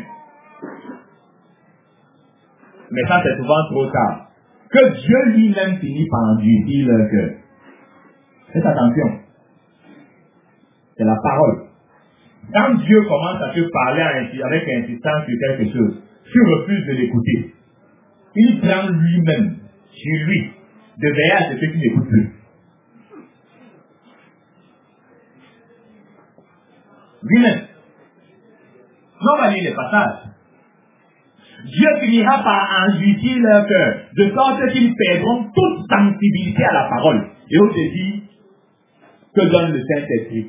Mais ça, c'est souvent trop tard. Que Dieu lui-même finit par endurcir leur cœur. Faites attention. C'est la parole. Quand Dieu commence à te parler avec insistance sur quelque chose, tu refuses de l'écouter. Il prend lui-même, sur lui, de veiller à ce que tu n'écoutes plus. Lui-même. On va lire les passages. Dieu finira par endurcir leur cœur, de sorte qu'ils perdront toute sensibilité à la parole et au défi que donne le Saint-Esprit.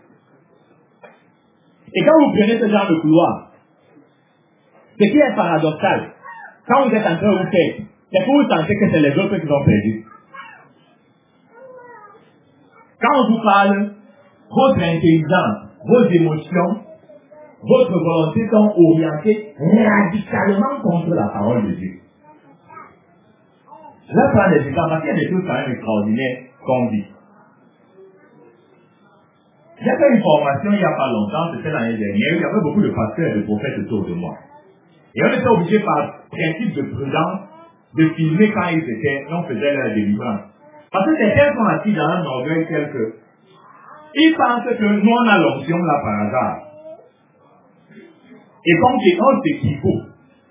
Et quand vous prenez ce genre de couloir, ce qui est paradoxal, quand vous êtes en train de vous faire, c'est pour vous sentir que c'est les autres qui ont perdu. Quand on vous parle, votre intelligence, vos émotions, votre volonté sont orientées radicalement contre la parole de Dieu. Je vais prendre des exemples parce qu'il y a des choses quand même extraordinaires qu'on vit. J'ai fait une formation il n'y a pas longtemps, c'était l'année dernière, il y avait beaucoup de pasteurs et de prophètes autour de moi. Et on était obligé par principe de prudence de filmer quand ils étaient, on faisait leur délivrance. Parce que certains sont assis dans un orgueil tel que ils pensent que nous on a l'option là par hasard. Et comme on s'équivaut.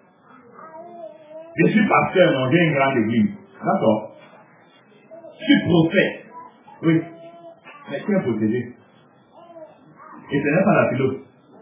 Je suis pasteur, non, j'ai une grande église. D'accord. Je suis prophète. Oui. Mais qui est possédé? Et ce n'est pas la philo.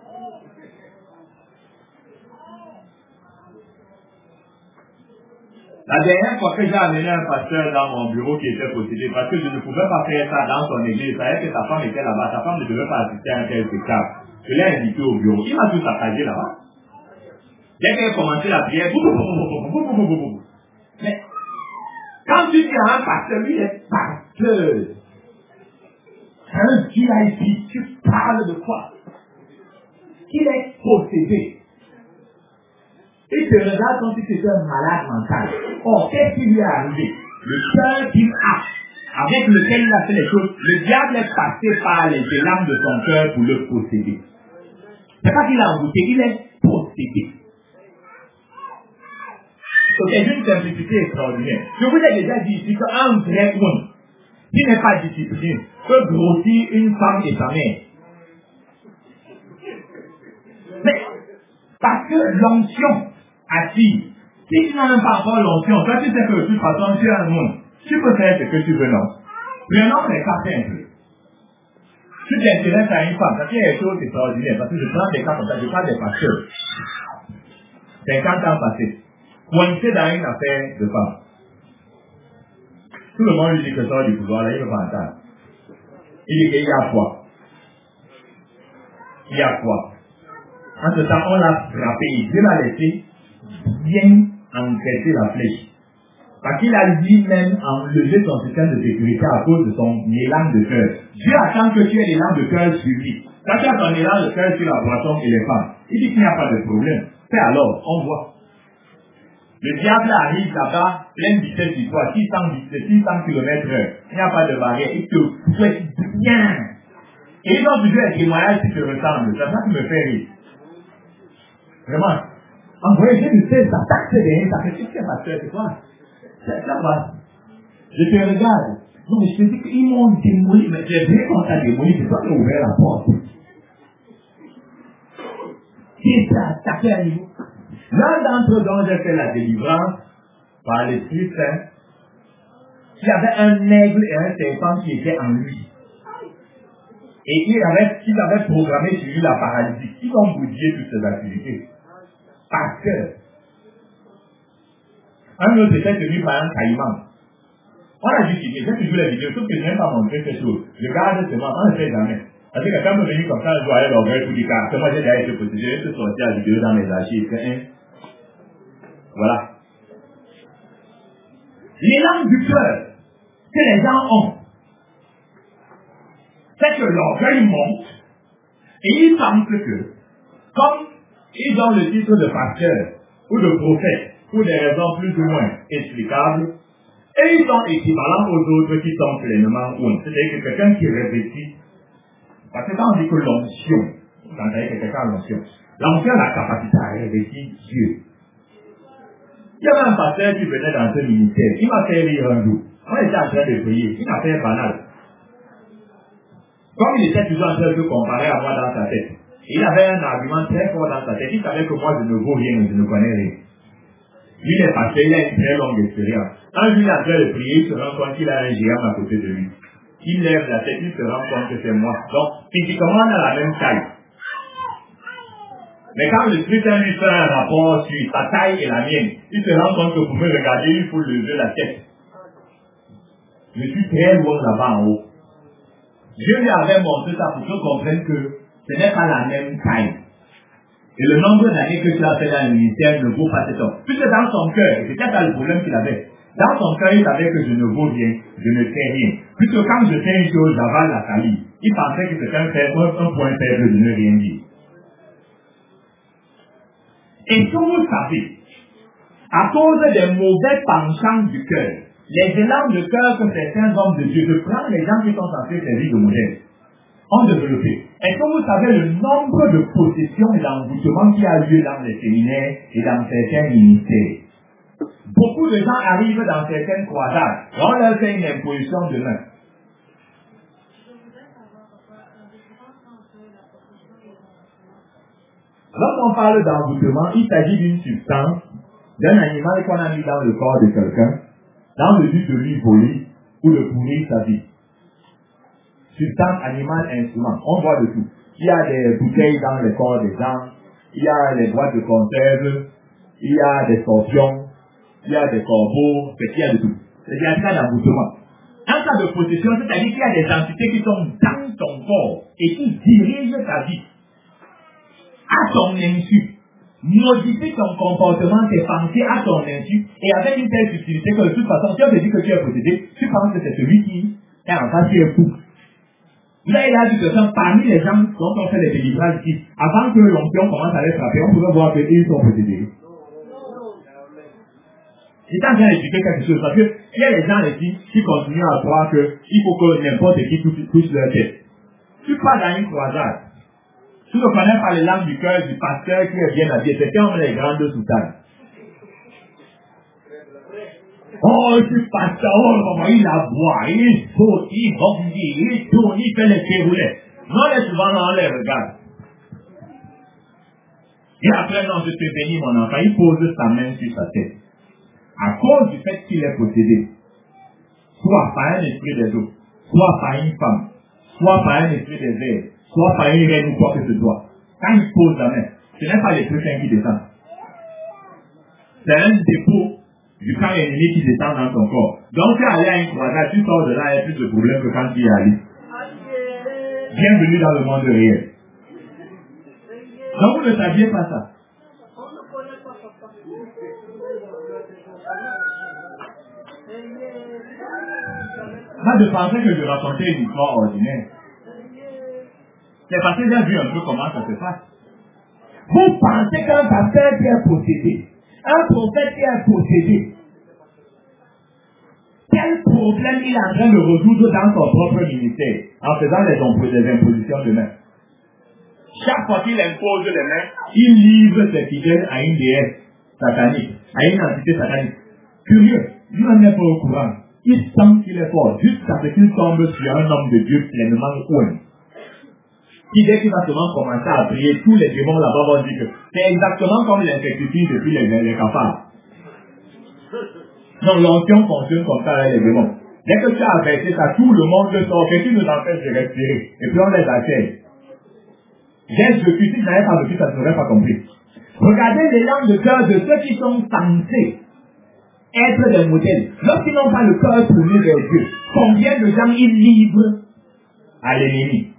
La dernière fois que j'ai amené un pasteur dans mon bureau qui était possédé, parce que je ne pouvais pas faire ça dans son église, ça veut dire que sa femme était là-bas, sa femme ne devait pas assister à un tel spectacle. Je l'ai invité au bureau. Il m'a tout saccagé là-bas. Dès qu'il a commencé la prière, bou, bou, bou, bou, bou, bou, bou, bou. Mais, quand tu dis à un pasteur, lui, il est pasteur. C'est un V I P, tu parles de quoi? Qu'il est possédé. Il te regarde comme si tu étais un malade mental. Or, qu'est-ce qui lui est arrivé? Le cœur qu'il a, avec lequel il a fait les choses, le diable est passé par les lames de son cœur pour le posséder. C'est pas qu'il a envoûté, il est possédé. Donc, c'est une simplicité extraordinaire. Je vous ai déjà dit ici qu'un vrai homme, qui n'est pas discipliné, peut grossir une femme et sa mère. Mais, parce que l'onction attire. Si tu n'as même pas encore l'onction, toi tu sais que de toute façon tu es un monde. Tu peux faire ce que tu veux, non? Prenons les cas simples. Tu t'intéresses à une femme, ça fait des choses extraordinaires, parce que je prends des cas comme ça, je parle des pasteurs. cinquante ans passés. Pointé dans une affaire de femme. Tout le monde lui dit que ça du pouvoir, là, il ne veut pas entendre. Il dit qu'il y a quoi? Il y a quoi? En ce temps, on l'a frappé, Dieu l'a laissé bien encaisser la flèche. Parce qu'il a lui-même enlevé son système de sécurité à cause de son élan de cœur. Dieu attend que tu aies l'élan de cœur sur lui. Quand tu as ton élan de cœur sur la boisson et les femmes, il dit qu'il n'y a pas de problème. Fais alors, on voit. Le diable arrive là-bas, pleine vitesse sur toi, six cents kilomètres heure. Il n'y a pas de barrière, il te fouette bien. Et ils ont toujours un témoignage qui te ressemble. C'est ça qui me fait rire. Vraiment. En vrai, je ne sais, ça taxe derrière, ça fait tout ce que ma soeur, c'est quoi? C'est ça, va. Je te regarde. Non, mais je te dis qu'ils m'ont démoli, mais c'est vrai qu'on t'a démoli, c'est toi qui as ouvert la porte. Qui t'a attaqué à niveau? L'un d'entre eux dont j'ai fait la délivrance, par l'Esprit Saint, il y avait un aigle et un serpent qui étaient en lui. Et il avait, il avait programmé sur lui la paralysie. Ils ont boudillé toutes ses activités. Parce que, un autre était tenu par un caïman. On a dit qu'il j'ai toujours les vidéos, sauf que je n'ai pas montré ces choses. Je garde seulement, on ne sait jamais. Parce que quand on est venu comme ça, je dois aller l'orgueil pour dire que moi j'ai déjà été possédé, je vais te sortir la vidéo dans mes archives. Hein? Voilà. L'élan du cœur que les gens ont, c'est que l'orgueil monte et ils pensent que, comme ils ont le titre de pasteur ou de prophète, pour des raisons plus ou moins explicables, Et ils sont équivalents aux autres qui sont pleinement un. C'est-à-dire que quelqu'un qui revêtit, parce que quand on dit que l'onction, quand on dit que quelqu'un a l'onction, l'onction a la capacité à revêtir Dieu. Il y avait un pasteur qui venait dans ce ministère, il m'a fait rire un jour. On était en train de prier, il m'a fait banal. Comme il était toujours en train de se comparer à moi dans sa tête, il avait un argument très fort dans sa tête, il savait que moi je ne vaux rien, je ne connais rien. Lui, il est passé, il a une très longue expérience. Un jour, il est en train de prier, il se rend compte qu'il a un géant à côté de lui. Il lève la tête, il se rend compte que c'est moi. Donc, physiquement, on a la même taille. Mais quand le Christ lui fait un rapport sur sa taille et la mienne, il se rend compte que pour me regarder, il faut lever la tête. Je suis très loin là-bas en haut. Dieu lui avait montré ça pour qu'on comprenne que ce n'est pas la même taille. Et le nombre d'années que tu as fait dans le ministère ne vaut pas cet homme. Puisque dans son cœur, et c'est ça le problème qu'il avait, dans son cœur, il savait que je ne vaux rien, je ne sais rien. Puisque quand je fais une chose, j'avale la salive. Il pensait que c'était un, un, un point faible de ne rien dire. Et que vous savez, à cause des mauvais penchants du cœur, les élans de cœur que certains hommes de Dieu, je prends les gens qui sont censés servir de modèle, ont développé. Est-ce que vous savez le nombre de possessions et d'envoûtements qui a lieu dans les séminaires et dans certains ministères? Beaucoup de gens arrivent dans certaines croisades et on leur fait une imposition de main. Lorsqu'on parle d'envoûtement, il s'agit d'une substance, d'un animal qu'on a mis dans le corps de quelqu'un, dans le but de lui voler ou de pourrir sa vie. Substance, animal, instrument. On voit de tout. Il y a des bouteilles dans le corps des gens, il y a les boîtes de conserve, il y a des scorpions, il y a des corbeaux, il y a de tout. Il y a un cas d'envoûtement. Un cas de possession, c'est-à-dire qu'il y a des entités qui sont dans ton corps et qui dirigent ta vie à ton insu. Modifie ton comportement, tes pensées à ton insu et avec une telle subtilité que de toute façon, si on te dit que tu es possédé, tu penses que c'est celui qui est en face qui est fou. Là, il a dit que ça, parmi les gens dont on fait les délivrages ici, avant que l'onction commence à les frapper, on pouvait voir qu'ils sont possédés. J'étais en train d'expliquer quelque chose, parce que il y a des gens ici qui continuent à croire qu'il faut que n'importe qui touche, touche leur tête. Tu pars dans une croisade. Tu ne connais pas les langues du cœur du pasteur qui est bien habillé. C'est comme les grandes soutanes. Oh, je suis pasteur, oh, comment il aboie, il est beau, il bondit, il tourne, il fait les péroulets. Non, les souvent, on les regarde. Et après, non, je te bénis, mon enfant, il pose sa main sur sa tête. À cause du fait qu'il est possédé, soit par un esprit des eaux, soit par une femme, soit par un esprit des airs, soit par une reine ou quoi que ce soit. Quand il pose la main, ce n'est pas les prochains qui descendent. C'est un dépôt du camp ennemi qui descend dans ton corps. Donc, tu es allé à une croisade, tu sors de là, il y a plus de problèmes que quand tu y es allé. Bienvenue dans le monde réel. Donc, vous ne saviez pas ça. Moi, je pensais que je racontais une histoire ordinaire. C'est parce que j'ai vu un peu comment ça se passe. Vous pensez qu'un pasteur qui est possédé, un prophète qui est possédé, quel problème il est en train de résoudre dans son propre ministère en faisant les, les impositions de main? Chaque fois qu'il impose les mains, il livre ses fidèles à une déesse satanique, à une entité satanique. Curieux, lui n'en est pas au courant. Il sent qu'il est fort jusqu'à ce qu'il tombe sur un homme de Dieu pleinement ouin. Qui dès qu'il va seulement commencer à prier, tous les démons là-bas vont dire que c'est exactement comme l'insecticide depuis les, les cafards. Non, l'onction fonctionne comme ça avec les démons. Dès que tu as versé ça, tout le monde sort, que tu nous empêches de respirer. Et puis on les accueille. J'ai vécu, si je n'avais pas vécu, ça ne serait pas compris. Regardez l'élan de cœur de ceux qui sont censés être des modèles. Lorsqu'ils n'ont pas le cœur tourné vers Dieu, combien de gens ils livrent à l'ennemi?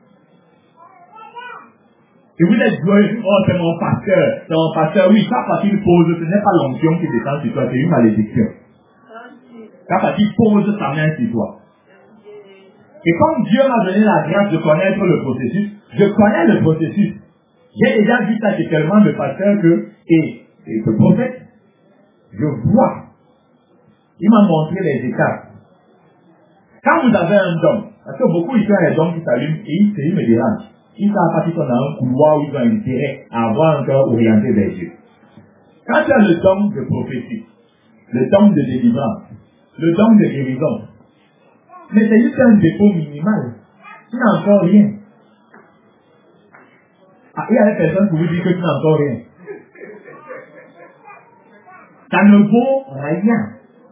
Et vous êtes joyeux, oh c'est mon pasteur, c'est mon pasteur, oui, chaque fois qu'il pose, ce n'est pas l'onction qui descend sur toi, c'est une malédiction. Chaque fois qu'il pose sa main sur toi. Et comme Dieu m'a donné la grâce de connaître le processus, je connais le processus. J'ai déjà vu ça chez tellement de pasteurs que, et, et que prophète, je vois Il m'a montré les étapes. Quand vous avez un don, parce que beaucoup ici ont les dons qui s'allument et ils, ils me dérangent. Ils ne savent pas qu'ils sont dans un couloir où ils ont intérêt à avoir un cœur orienté vers Dieu. Quand tu as le don de prophétie, le don de délivrance, le don de guérison, mais c'est juste un dépôt minimal. Tu n'as encore rien. Ah, il y a des personnes qui vous disent que tu n'as encore rien. Ça ne vaut rien.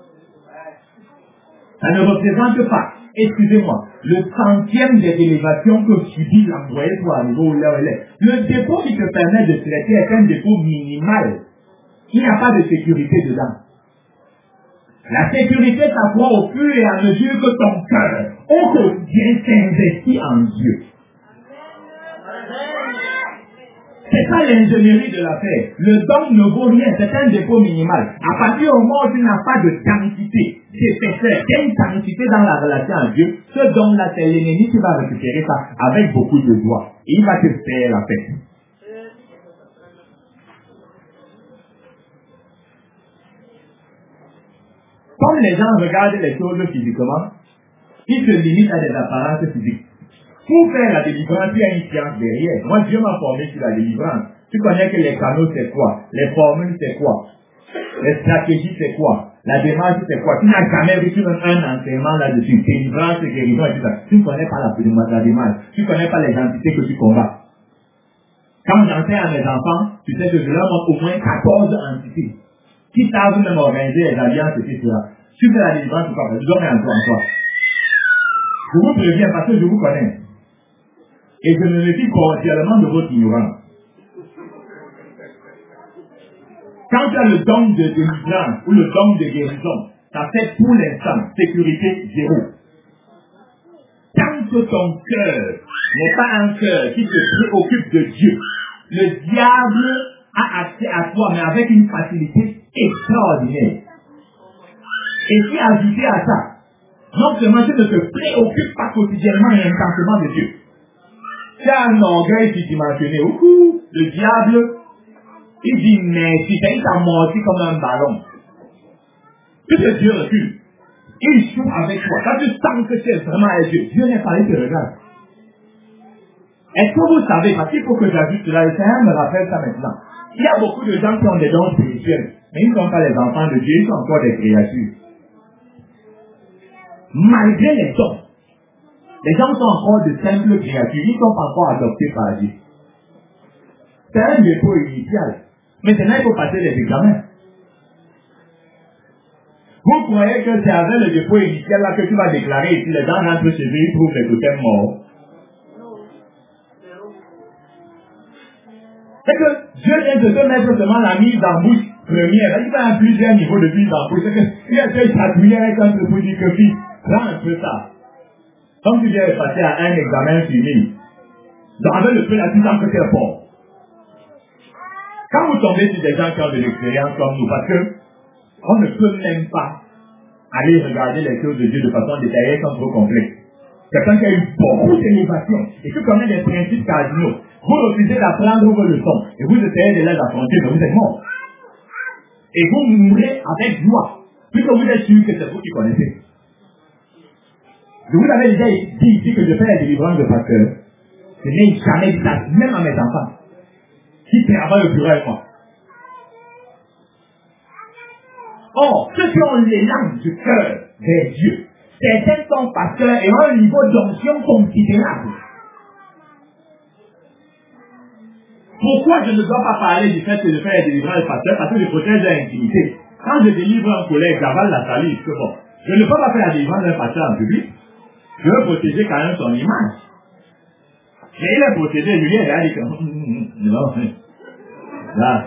Ça ne représente pas, excusez-moi, le centième des élévations que subit l'envoyé pour arriver au là où elle est. Le dépôt qui te permet de traiter est un dépôt minimal. Il n'y a pas de sécurité dedans. La sécurité s'accroît au fur et à mesure que ton cœur, au quotidien, s'investit en Dieu. C'est ça l'ingénierie de l'affaire. Le don ne vaut rien, c'est un dépôt minimal. À partir du moment où tu n'as pas de densité, d'épaisseur, d'intensité dans la relation à Dieu, ce don-là, c'est l'ennemi qui va récupérer ça avec beaucoup de joie. Et il va te faire la paix. Comme les gens regardent les choses physiquement, ils se limitent à des apparences physiques. Pour faire la délivrance, il y a une science derrière. Moi, Dieu m'a formé sur la délivrance. Tu connais que les canaux, c'est quoi? Les formules, c'est quoi? Les stratégies, c'est quoi? La démarche, c'est quoi? Tu n'as jamais vécu un, un enseignement là-dessus. Délivrance, guérison, et tout ça. Tu ne connais pas la, la démarche. Tu ne connais pas les entités que tu combats. Quand j'enseigne à mes enfants, tu sais que je leur montre au moins quatorze entités qui savent même organiser les alliances, et cetera. Tu fais la délivrance ou pas? Je dois mettre en toi, en toi. Je vous préviens parce que je vous connais. Et je me méfie cordialement de votre ignorance. Quand tu as le don de délivrance ou le don de guérison, ça fait pour l'instant sécurité zéro. Tant que ton cœur n'est pas un cœur qui se préoccupe de Dieu, le diable a accès à toi, mais avec une facilité extraordinaire. Et si ajouté à ça, non seulement tu ne te préoccupes pas quotidiennement et intensément de Dieu, tu as un orgueil surdimensionné. Ouhou, le diable, il dit merci, il t'a morti comme un ballon. Puis que Dieu recule. Il joue avec toi. Quand tu sens que tu es vraiment avec Dieu, Dieu n'est pas là, il te regarde. Est-ce que vous savez, parce qu'il faut que j'ajoute cela, le Seigneur me rappelle ça maintenant. Il y a beaucoup de gens qui ont des dons spirituels, mais ils ne sont pas les enfants de Dieu, ils sont encore des créatures. Malgré les dons, les gens sont encore de simples créatures, ils ne sont pas encore adoptés par Dieu. C'est un dépôt initial. Maintenant, il faut passer les examens. Vous croyez que c'est avec le dépôt initial là que tu vas déclarer et puis les gens rentrent chez eux, ils trouvent les totems morts. C'est que Dieu vient de te mettre seulement la mise en bouche première. Il va y avoir plusieurs niveaux de mise en bouche. C'est que il a fait chatouiller avec un peu pour dire que fils, prends un peu ça. Comme tu viens de passer à un examen fini, dans le peu là, tu sens que tu es fort. Quand vous tombez sur des gens qui ont de l'expérience comme nous, parce que on ne peut même pas aller regarder les choses de Dieu de façon détaillée sans trop complexe. Quelqu'un qui a eu beaucoup d'élévation et qui connaît des principes cardinaux, vous refusez d'apprendre vos leçons et vous essayez de les affronter, mais vous êtes mort. Et vous mourrez avec joie, puisque vous êtes sûr que c'est vous qui connaissez. Je vous avais déjà dit ici que je fais la délivrance de pasteur. Je n'ai jamais dit ça, même à mes enfants, qui travaillent au bureau avec moi. Or, ceux qui ont l'élan du cœur vers Dieu, certains sont pasteurs et ont un niveau d'onction considérable. Pourquoi je ne dois pas parler du fait que je fais la délivrance de pasteur? Parce que je protège l'intimité. Quand je délivre un collègue, j'avale la salive, c'est bon. Je ne peux pas faire la délivrance d'un pasteur en public. Je veux protéger quand même son image. Et il est protégé, lui, il a dit que non, là.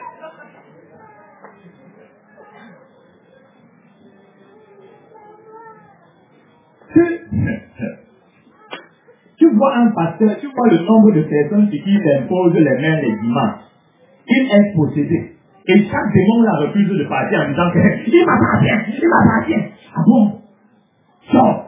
Tu vois un pasteur, tu vois le nombre de personnes qui s'imposent les mains les dimanches. Il est possédé. Et chaque démon la refuse de partir en disant que il m'appartient, il m'appartient. Ah bon? Sors.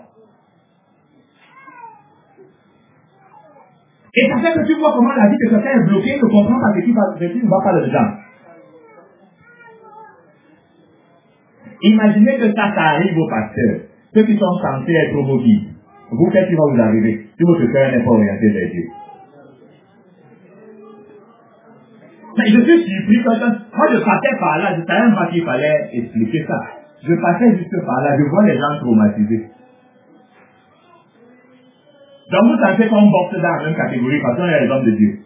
Et ça fait que tu vois comment la vie de quelqu'un est bloquée, ne comprend pas ce qui ne va pas dedans. Imaginez que ça, ça arrive aux pasteurs, ceux qui sont censés être vos guides. Vous, qu'est-ce qui va vous arriver si votre cœur n'est pas orienté vers Dieu? Mais je suis surpris quand moi je passais par là, je ne savais même pas qu'il fallait expliquer ça. Je passais juste par là, je vois les gens traumatisés. Donc vous pensez qu'on boxe dans la même catégorie parce qu'on est les hommes de Dieu.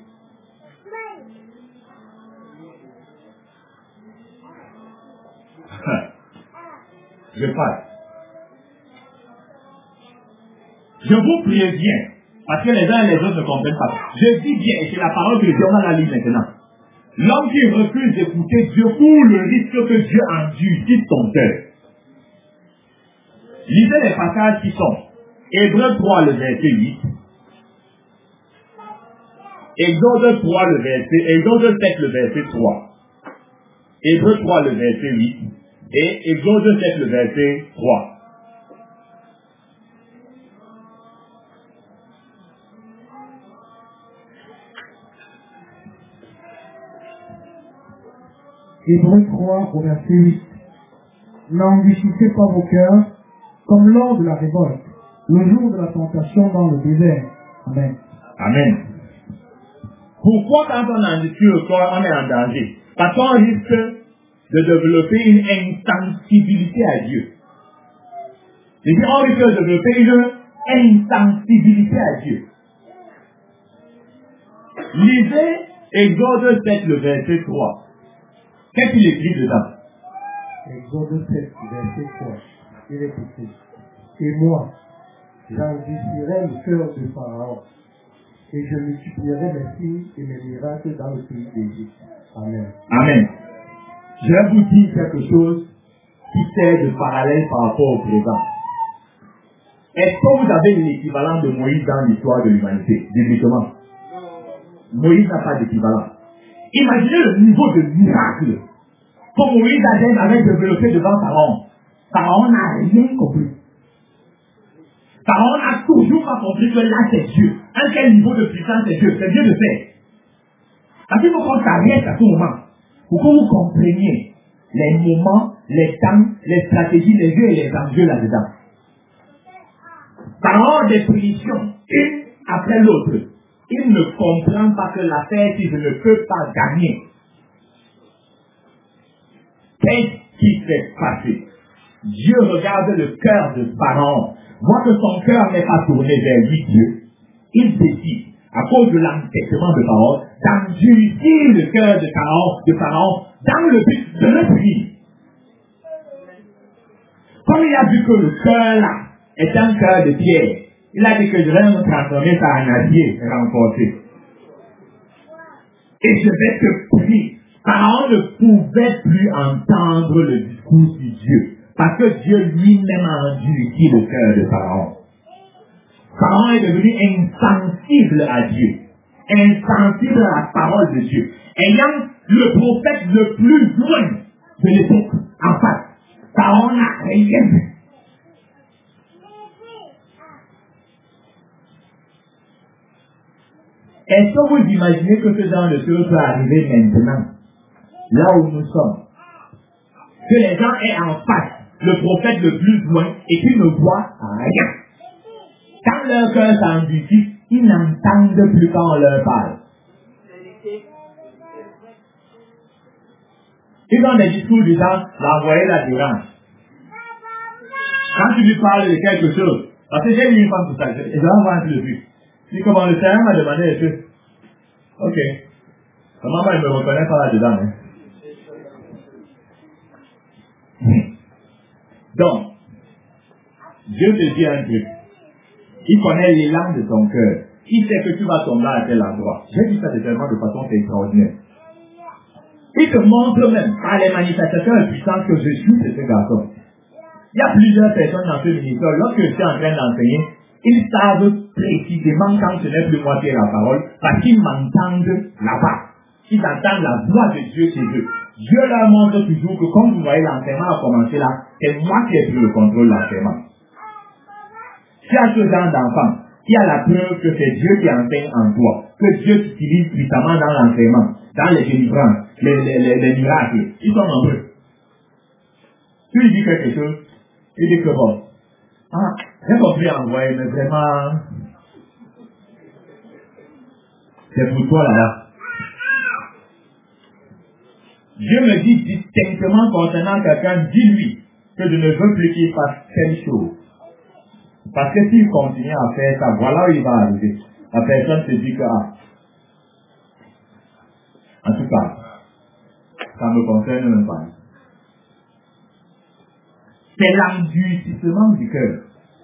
Je passe. Je vous préviens, parce que les uns et les autres ne comprennent pas. Je dis bien, et c'est la parole que Dieu va la lire maintenant. L'homme qui refuse d'écouter Dieu court le risque que Dieu endurcisse son cœur. Lisez les passages qui sont Hébreux trois, le verset huit. Exode trois, le verset, Exode sept, le verset trois. Hébreux trois, le verset huit. Et Exode sept, le verset trois. Hébreux trois au verset huit. N'endurcissez pas vos cœurs comme lors de la révolte, le jour de la tentation dans le désert. Amen. Amen. Pourquoi quand on endurcit le corps, on est en danger? Parce qu'on risque de développer une insensibilité à Dieu. Et puis on risque de développer une insensibilité à Dieu. Lisez Exode sept, le verset trois. Qu'est-ce qu'il écrit dedans? Exode sept, verset trois. Il est écrit: et moi, j'endurcirai le cœur de Pharaon, et je multiplierai mes signes et mes miracles dans le pays d'Égypte. Amen. Amen. Je vais vous dire quelque chose qui sert de parallèle par rapport au présent. Est-ce que vous avez l'équivalent de Moïse dans l'histoire de l'humanité, bibliquement? Moïse n'a pas d'équivalent. Imaginez le niveau de miracle que Moïse avait développé devant Pharaon. Pharaon n'a rien compris. Pharaon n'a toujours pas compris que là c'est Dieu. À quel niveau de puissance c'est Dieu? C'est Dieu de faire. Parce qu'il faut qu'on s'arrête à ce moment. Pour que vous compreniez les moments, les temps, les stratégies, les jeux et les enjeux là-dedans. Pharaon des punitions, une après l'autre. Il ne comprend pas que l'affaire, si je ne peux pas gagner. Qu'est-ce qui s'est passé? Dieu regarde le cœur de Pharaon, voit que son cœur n'est pas tourné vers lui, Dieu. Il décide, à cause de l'entêtement de Pharaon, d'endurcir le cœur de Pharaon, de Pharaon dans le but de le punir. Comme il a vu que le cœur là est un cœur de pierre, il a dit que je vais me transformer ça en acier renforcé. Et je vais te punir. Pharaon ne pouvait plus entendre le discours de Dieu. Parce que Dieu lui-même a endurci le cœur de Pharaon. Pharaon est devenu insensible à Dieu. Insensible à la parole de Dieu. Ayant le prophète le plus loin de l'époque en face. Pharaon n'a rien vu. Est-ce que vous imaginez que ce genre de choses peut arriver maintenant, là où nous sommes? Que les gens aient en face le prophète le plus loin et qu'ils ne voient rien. Quand leur cœur s'endurcit, ils n'entendent plus quand on leur parle. Ils ont des discours du genre, l'envoyer la dérange. Quand tu lui parles de quelque chose, parce que j'ai lu une femme tout ça, je vais voir un peu le but. Si comment le Seigneur m'a demandé des choses. Ok. Sa maman, elle ne me reconnaît pas là-dedans. Hein. Donc, Dieu te dit un truc. Il connaît l'élan de ton cœur. Il sait que tu vas tomber à tel endroit. J'ai dit ça de tellement de façon extraordinaire. Il te montre même par les manifestations puissantes que je suis de ce garçon. Il y a plusieurs personnes dans ce ministère. Lorsque je suis en train d'enseigner, ils savent précisément quand ce n'est plus moi qui ai la parole, parce qu'ils m'entendent là-bas. Ils entendent la voix de Dieu chez eux. Dieu leur montre toujours que comme vous voyez l'enseignement a commencé là, c'est moi qui ai pris le contrôle de l'enseignement. Si à ce genre d'enfant, qui a la preuve que c'est Dieu qui enseigne en toi, que Dieu t'utilise puissamment dans l'enseignement, dans les délivrances, les, les, les, les miracles, ils sont nombreux. Tu lui dis quelque chose, il dit que bon, ah, j'ai compris envoyer, mais vraiment, c'est pour toi là-bas. Dieu me dit distinctement concernant quelqu'un, dis-lui que je ne veux plus qu'il fasse telle chose. Parce que s'il continue à faire ça, voilà où il va arriver. La personne se dit que, ah, en tout cas, ça me concerne même pas. C'est l'endurcissement du cœur.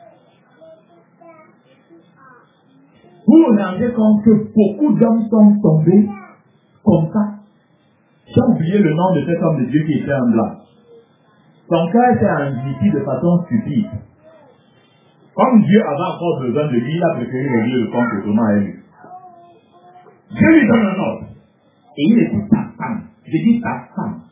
Vous vous rendez compte que beaucoup d'hommes sont tombés comme ça. J'ai oublié le nom de cet homme de Dieu qui était en blanc. Son cœur était endurci de façon stupide. Comme Dieu avait encore besoin de lui, il a préféré régler le compte autrement à lui. Dieu lui donne un ordre. Et il écoute sa femme. Je dis sa femme.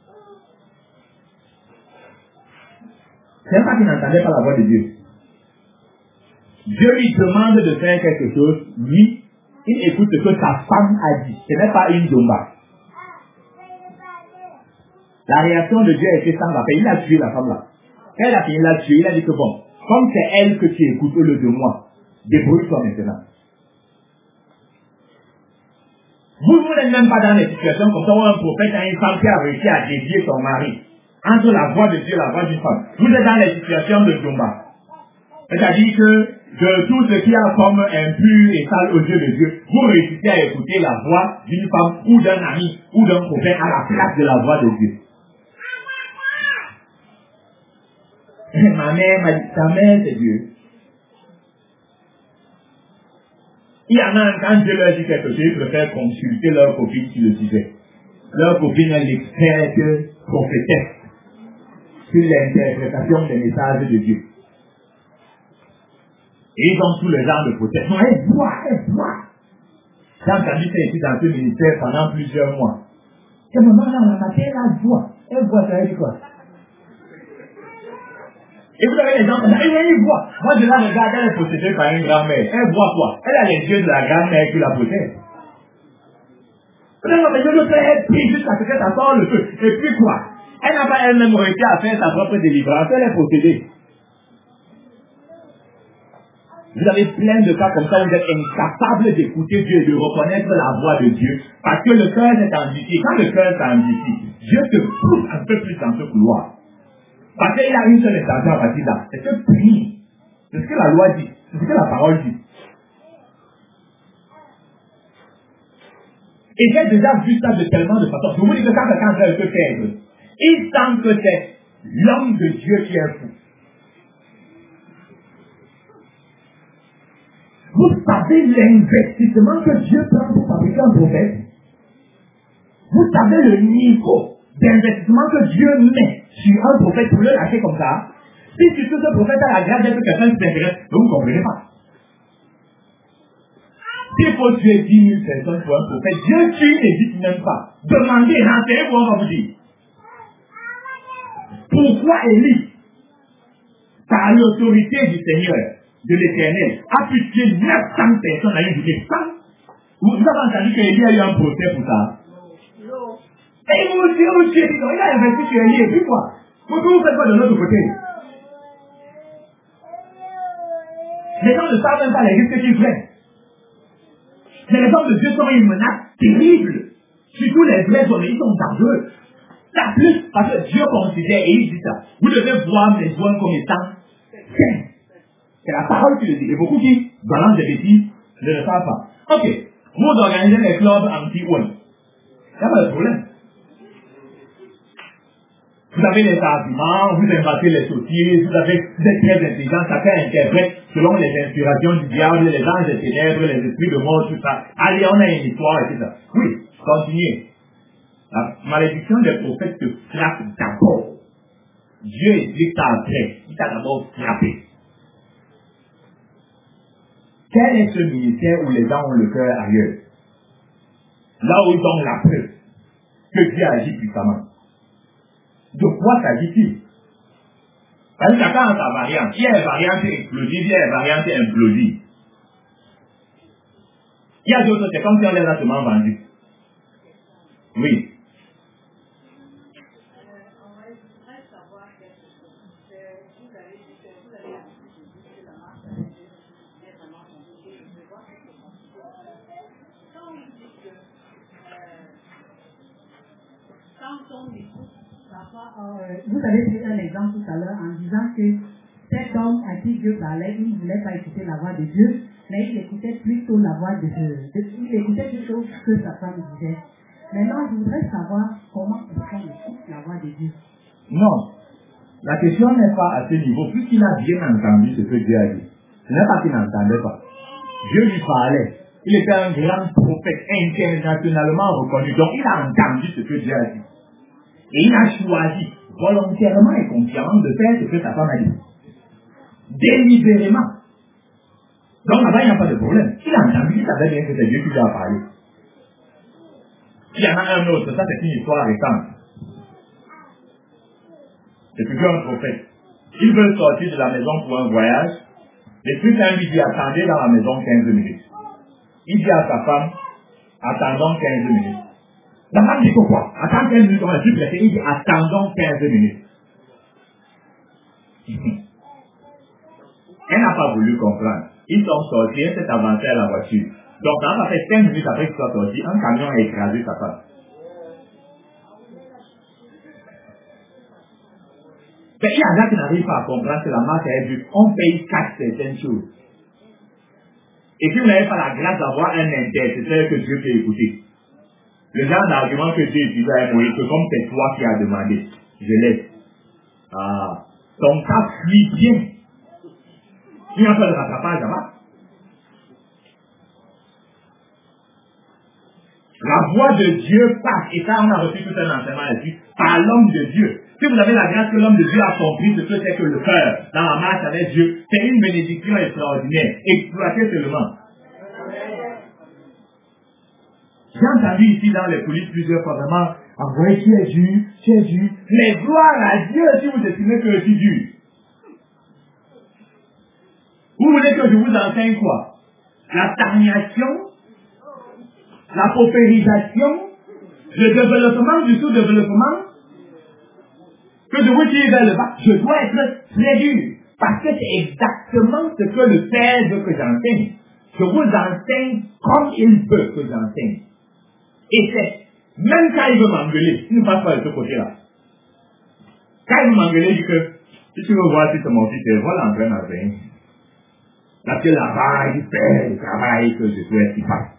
C'est pas qu'il n'entendait pas la voix de Dieu. Dieu lui demande de faire quelque chose. Lui, il écoute ce que sa femme a dit. Ce n'est pas une domba. La réaction de Dieu a été sans rappel. Il a tué la femme là. Elle a fini la tuer. Il a dit que bon, comme c'est elle que tu écoutes au lieu de moi, débrouille-toi maintenant. Vous, vous n'êtes même pas dans des situations comme ça où un prophète a une femme qui a réussi à dévier son mari. Entre la voix de Dieu et la voix d'une femme. Vous êtes dans les situations de Jumba. C'est-à-dire que de tout ce qui a comme impur et sale aux yeux de Dieu, vous réussissez à écouter la voix d'une femme ou d'un ami ou d'un prophète à la place de la voix de Dieu. Ma mère m'a dit, ta mère c'est Dieu. Il y en a, quand Dieu leur dit quelque chose, ils préfèrent consulter leur copine qui le disait. Leur copine est l'experte prophétesse sur l'interprétation des messages de Dieu. Et ils ont tout le genre de protection. Elle voit, elle voit. J'ai entendu ça ici dans ce ministère pendant plusieurs mois. Et maman, là, la matin, elle voit. Elle voit, ça veut dire quoi? Et vous avez les gens, elle voit. Moi, je la regarde, elle est possédée par une grand-mère. Elle voit quoi? Elle a les yeux de la grand-mère qui la possède. Non, mais je le fais, elle prie jusqu'à ce que ça sort le feu. Et puis quoi? Elle n'a pas elle-même réussi à faire sa propre délivrance. Elle est possédée. Vous avez plein de cas comme ça où vous êtes incapables d'écouter Dieu et de reconnaître la voix de Dieu parce que le cœur est endurci. Quand le cœur est endurci, Dieu te pousse un peu plus dans ce couloir. Parce qu'il a une seule intention à partir de là. C'est que prie. C'est ce que la loi dit. C'est ce que la parole dit. Et j'ai déjà vu ça de tellement de façons. Je vous dis que quand quelqu'un fait ce faire, il sent que c'est l'homme de Dieu qui est fou. Vous savez l'investissement que Dieu prend pour fabriquer un prophète. Vous savez le niveau d'investissement que Dieu met sur un prophète pour le lâcher comme ça. Si tu trouves ce prophète à la grâce d'être quelqu'un qui t'intéresse, vous ne comprenez pas. S'il faut tuer dix mille personnes pour un prophète, Dieu tue n'hésite même pas. Demandez, renseignez-vous, on va vous dire. Pourquoi Élie, par l'autorité du Seigneur, de l'Éternel, a pu tuer neuf cents personnes à une journée? Vous avez entendu qu'Élie a eu un procès pour ça? Non. Et vous aussi, vous tuez, il a investi sur Élie, et puis quoi? Vous, vous faites quoi de l'autre côté? Les gens ne savent même pas les risques qu'ils prennent. Mais les hommes de Dieu sont une menace terrible. Surtout les vrais hommes, ils sont dangereux. Ça plus, parce que Dieu considère, et il dit ça, vous devez voir mes hommes comme étant saints. C'est la parole qui le dit. Et beaucoup qui balancent des bêtises ne le savent pas. Ok, vous organisez les clubs anti-one. Il n'y a pas de problème. Vous avez les arguments, vous inventez les sottises, vous avez des très intelligents, chacun interprète selon les inspirations du diable, les anges des ténèbres, les esprits de mort, tout ça. Allez, on a une histoire, et tout ça. Oui, continuez. La malédiction des prophètes te frappe d'abord. Dieu explique ça après. Il t'a d'abord frappé. Quel est ce ministère où les gens ont le cœur ailleurs? Là où ils ont la preuve que Dieu agit puissamment. De quoi s'agit-il? Parce que chacun a sa variante. Il y a une variante explosive, il y a une variante implosive. Il y a d'autres, c'est comme si on les a seulement vendus. Oui. Vous avez pris un exemple tout à l'heure en disant que cet homme à qui Dieu parlait, il ne voulait pas écouter la voix de Dieu, mais il écoutait plutôt la voix de Dieu. Il écoutait plutôt ce que sa femme disait. Maintenant, je voudrais savoir comment est-ce qu'on écoute la voix de Dieu. Non. La question n'est pas à ce niveau, puisqu'il a bien entendu ce que Dieu a dit. Ce n'est pas qu'il n'entendait pas. Dieu lui parlait. Il était un grand prophète internationalement reconnu. Donc il a entendu ce que Dieu a dit. Et il a choisi volontairement et consciemment de faire ce que sa femme a dit. Délibérément. Donc là-bas, il n'y a pas de problème. Il a entendu, il savait bien que c'est Dieu qui lui a parlé. Il y en a un autre, ça c'est une histoire récente. C'est toujours un prophète. Il veut sortir de la maison pour un voyage. Le Christ lui dit, attendez dans la maison quinze minutes. Il dit à sa femme, attendons quinze minutes. La femme dit pourquoi? Attends quinze minutes, on va plus pressé. Il dit, attendons quinze minutes. Elle n'a pas voulu comprendre. Ils sont sortis, elle s'est avancée à la voiture. Donc, quand ça fait quinze minutes après qu'ils soient sortis, un camion a écrasé sa femme. Mais il y en a qui n'arrivent pas à comprendre que la marque est vue. On paye quatre certaines choses. Et si vous n'avez pas la grâce d'avoir un intercesseur que Dieu peut écouter, le genre d'argument que Dieu utilisé à Moïse, que comme c'est toi qui as demandé, je laisse. Ah, ton cas fuit bien. Il n'y a pas de rattrapage là-bas. La voix de Dieu passe, et ça on a reçu tout un enseignement là-dessus, par l'homme de Dieu. Si vous avez la grâce que l'homme de Dieu a compris ce que c'est que le cœur dans la marche avec Dieu, c'est une bénédiction extraordinaire. Exploitez seulement. J'ai entendu ici dans les coulisses plusieurs fois vraiment, envoyez tu es dur, tu es dur. Mais gloire à Dieu si vous estimez que je suis dur. Vous voulez que je vous enseigne quoi? La stagnation, la paupérisation, le développement du sous-développement, que je vous tire vers le bas, je dois être très dur. Parce que c'est exactement ce que le Père veut que j'enseigne. Je vous enseigne comme il veut que j'enseigne. Et c'est, même quand il veut m'engueuler, il ne passe pas de ce côté-là. Quand il veut m'engueuler, il dit que, si tu veux voir si c'est mon fils, c'est voilà l'entraîne à faire. Parce que là-bas, il fait le travail que je souhaite qu'il fasse.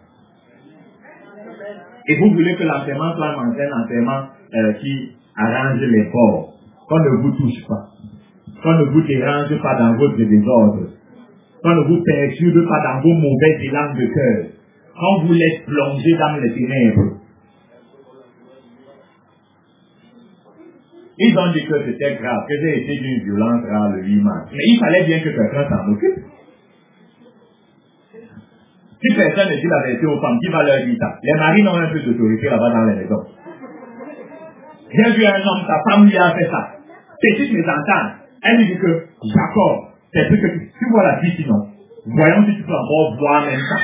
Et vous voulez que l'enseignement soit un enseignement euh, qui arrange les bords, qu'on ne vous touche pas, qu'on ne vous dérange pas dans votre désordre, qu'on ne vous perturbe pas dans vos mauvais élans de cœur, qu'on vous laisse plonger dans les ténèbres. Ils ont dit que c'était grave, que j'ai été d'une violence rare le huit mars. Mais il fallait bien que quelqu'un s'en occupe. Si personne ne dit la vérité aux femmes, qui va leur dire ça? Les maris n'ont un peu d'autorité là-bas dans les maisons. J'ai vu un homme, sa femme lui a fait ça. Petite mésentente. Elle lui dit que, Jacob, c'est ce que tu, tu vois la fille sinon. Voyons si tu peux encore voir même ça.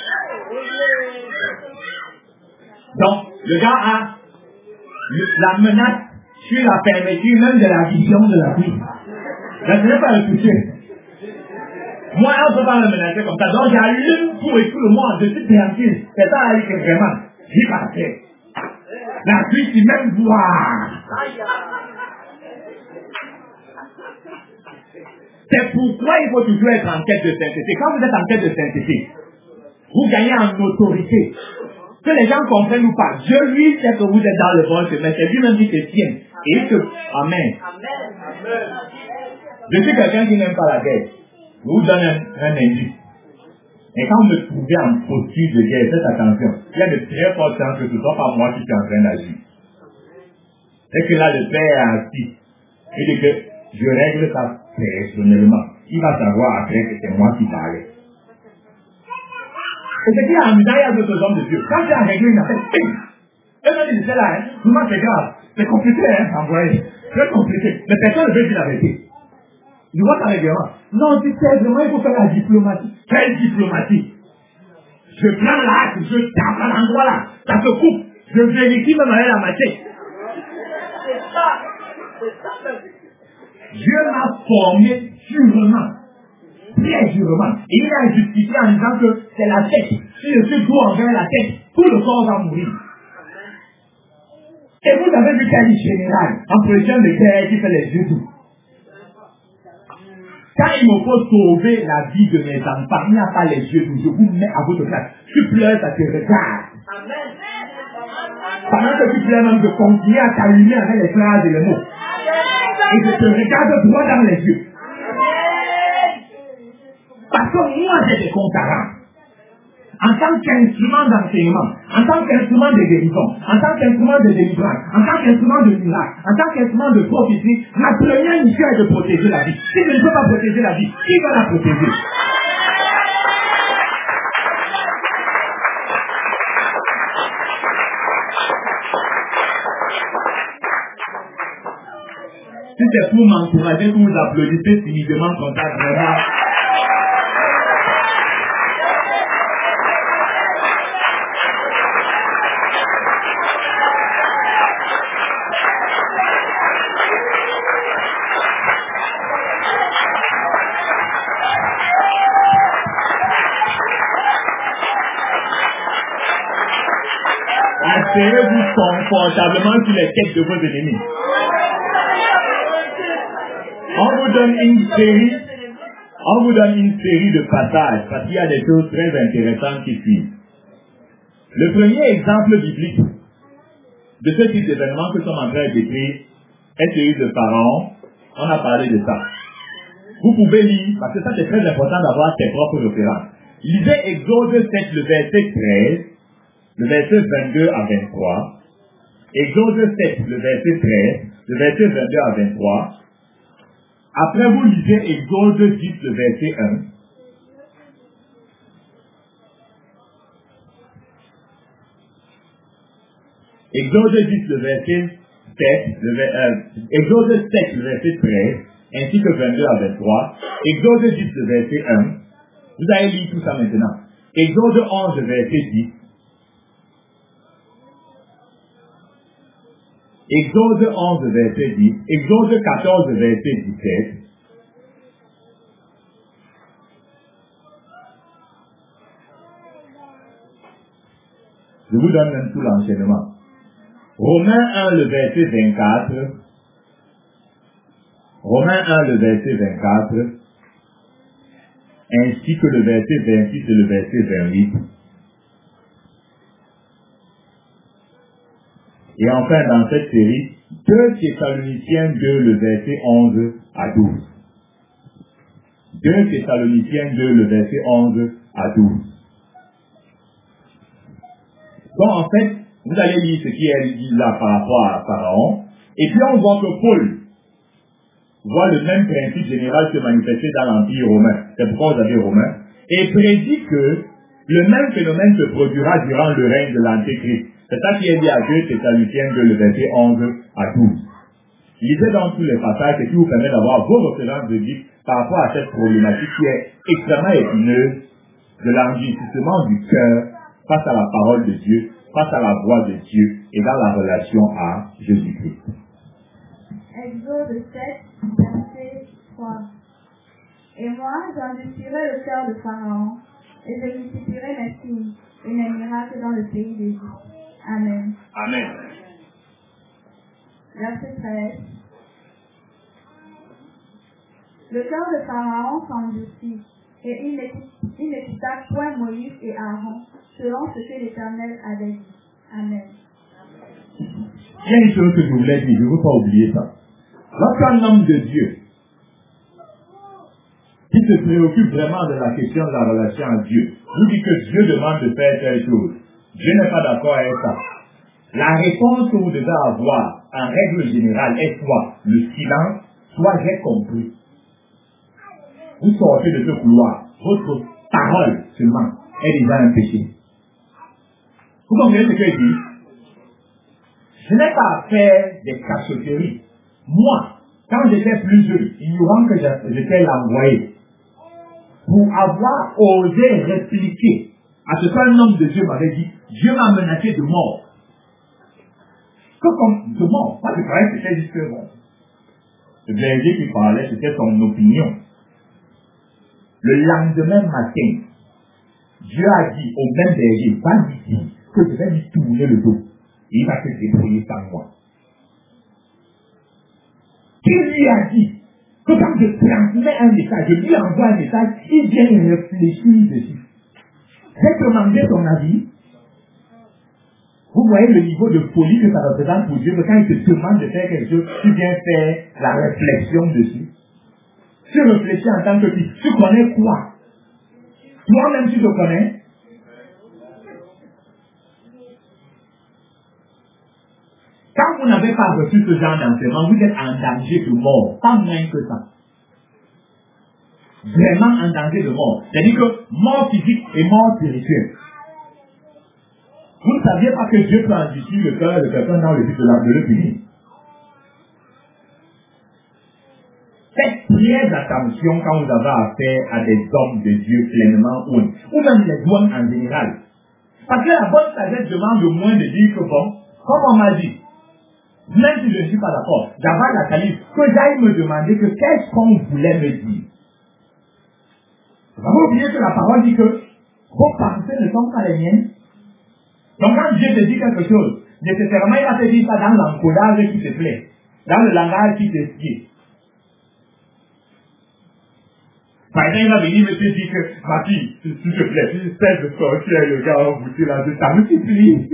Donc, le gars a la menace sur la fermeture même de la vision de la fille. Je ne vais pas le toucher. Moi, on ne peut pas me menacer comme ça. Donc, j'allume tout et tout le monde. Je suis tranquille. C'est ça, là, que vraiment, j'y passais. La fille, c'est même voir. C'est pourquoi il faut toujours être en quête de sainteté. Quand vous êtes en quête de sainteté, vous gagnez en autorité. Que les gens comprennent ou pas. Dieu, lui, sait que vous êtes dans le bon chemin. C'est lui-même qui te tient. Et que, amen. Je suis quelqu'un qui n'aime pas la guerre. Je vous donne un, un indice. Et quand vous me trouvez en posture de guerre, faites attention. Il y a de très fortes chances que ce ne soit pas moi qui suis en train d'agir. Et que là, le Père est assis. Il dit que je règle ça personnellement. Il va savoir après que c'est moi qui parlais. Et ce qui est amusant, il y a d'autres hommes de Dieu. Quand tu as réglé une affaire, et même il disait là, hein, souvent c'est grave. C'est compliqué, hein, envoyer. C'est compliqué. Mais personne ne veut dire la vérité. Tu vois ça règlement. Non, tu sais, vraiment, il faut faire la diplomatie. Quelle diplomatie? Je prends l'acte, je tape à l'endroit là, ça se coupe. Je vérifie même avec la machette. Dieu m'a formé durement, très durement. Et il a justifié en disant que c'est la tête. Si je suis doux envers la tête, tout le corps va mourir. Et vous avez vu qu'il y a une générale, en position de terre qui fait les yeux doux. Quand il me faut sauver la vie de mes enfants, il n'y a pas les yeux doux, je vous mets à votre place. Tu pleures, ça te regarde. Pendant que tu pleures, même de continuer à t'allumer avec les phrases et les mots. Et je te regarde droit dans les yeux. Parce que moi, j'ai des comptes à rendre. En tant qu'instrument d'enseignement, en tant qu'instrument de guérison, en tant qu'instrument de délivrance, en tant qu'instrument de miracle, en tant qu'instrument de prophétie, ma première mission est de protéger la vie. Si je ne peux pas protéger la vie, qui va la protéger? Si c'est pour m'encourager, que vous applaudissez timidement comme ça, vraiment. Asseyez-vous confortablement sur les têtes de vos ennemis. On vous donne une série, on vous donne une série de passages parce qu'il y a des choses très intéressantes qui suivent. Le premier exemple biblique de ce type d'événement que nous sommes en train de décrire est celui de Pharaon. On a parlé de ça. Vous pouvez lire, parce que ça c'est très important d'avoir tes propres références. Lisez Exode sept, le verset treize, le verset vingt-deux à vingt-trois. Exode sept, le verset treize, le verset vingt-deux à vingt-trois. Après, vous lisez Exode dix, le verset un. Exode dix, le verset sept, le ver, euh, Exode sept, le verset treize, ainsi que vingt-deux à vingt-trois. Exode dix, le verset un. Vous allez lire tout ça maintenant. Exode onze, le verset dix. Exode onze, verset dix. Exode quatorze, verset dix-sept. Je vous donne même tout l'enchaînement. Romains un, le verset vingt-quatre. Romains un, le verset vingt-quatre. Ainsi que le verset vingt-six et le verset vingt-huit. Et enfin, dans cette série, deux Thessaloniciens deux, le verset onze à douze. deux Thessaloniciens deux, le verset onze à douze. Donc, en fait, vous allez lire ce qui est dit là par rapport à Pharaon. Et puis, on voit que Paul voit le même principe général se manifester dans l'Empire romain. C'est pourquoi vous avez Romain. Et prédit que le même phénomène se produira durant le règne de l'Antéchrist. C'est ça qui est dit à deux Thessaloniciens deux, le verset onze à douze. Lisez dans tous les passages, ce qui vous permet d'avoir vos références de Bible par rapport à cette problématique qui est extrêmement épineuse de l'enrichissement du cœur face à la parole de Dieu, face à la voix de Dieu et dans la relation à Jésus-Christ. Exode sept, verset trois. Et moi, j'endurcirai le cœur de Pharaon, et je multiplierai mes signes et mes miracles dans le pays d'Égypte. Amen. Amen. Verset treize. Le cœur de Pharaon s'endurcit, et il n'écouta point Moïse et Aaron, selon ce que l'Éternel avait dit. Amen. Il y a une chose que je voulais dire, je ne veux pas oublier ça. Lorsqu'un homme de Dieu qui se préoccupe vraiment de la question de la relation à Dieu, nous dit que Dieu demande de faire telle chose, Dieu n'est pas d'accord avec ça. La réponse que vous devez avoir, en règle générale, est soit le silence, soit j'ai compris. Vous sortez de ce couloir, votre parole seulement est déjà un péché. Vous comprenez ce que je dis? Je n'ai pas à faire des cachotteries. Moi, quand j'étais plus jeune, ignorant que j'étais l'envoyé, pour avoir osé répliquer à ce qu'un homme de Dieu m'avait dit, Dieu m'a menacé de mort. Que comme de mort, moi je croyais que c'était juste bon. Le berger qui parlait, c'était son opinion. Le lendemain matin, Dieu a dit au même berger, va lui dire que je vais lui tourner le dos. Et il va se débrouiller sans moi. Qui lui a dit que quand je transmets un message, je lui envoie un message, il vient réfléchir dessus. J'ai demandé son avis. Vous voyez le niveau de folie que ça représente pour Dieu, que quand il te demande de faire quelque chose, tu viens faire la réflexion dessus. Tu réfléchis en tant que fils. Tu connais quoi? Toi-même tu te connais? Quand vous n'avez pas reçu ce genre d'enseignement, vous êtes en danger de mort. Pas moins que ça. Vraiment en danger de mort. C'est-à-dire que mort physique et mort spirituelle. Vous ne saviez pas que Dieu peut enrichir le cœur de quelqu'un dans le but de, la, de le punir. Faites très attention quand vous avez affaire à des hommes de Dieu pleinement honnêtes, ou même les hommes en général. Parce que la bonne sagesse demande au moins de dire que bon, comme on m'a dit, même si je ne suis pas d'accord, d'avoir la qualité, que j'aille me demander que qu'est-ce qu'on voulait me dire. Vous avez oublié que la parole dit que vos pensées ne sont pas les miennes. Donc quand Dieu te dit quelque chose, nécessairement il va te dire ça dans l'encodage qui te plaît, dans le langage qui te plaît. Par exemple, il va venir me dire que, ma fille, s'il te plaît, si cesse de sortir avec le gars en boutique là, ça me supplie.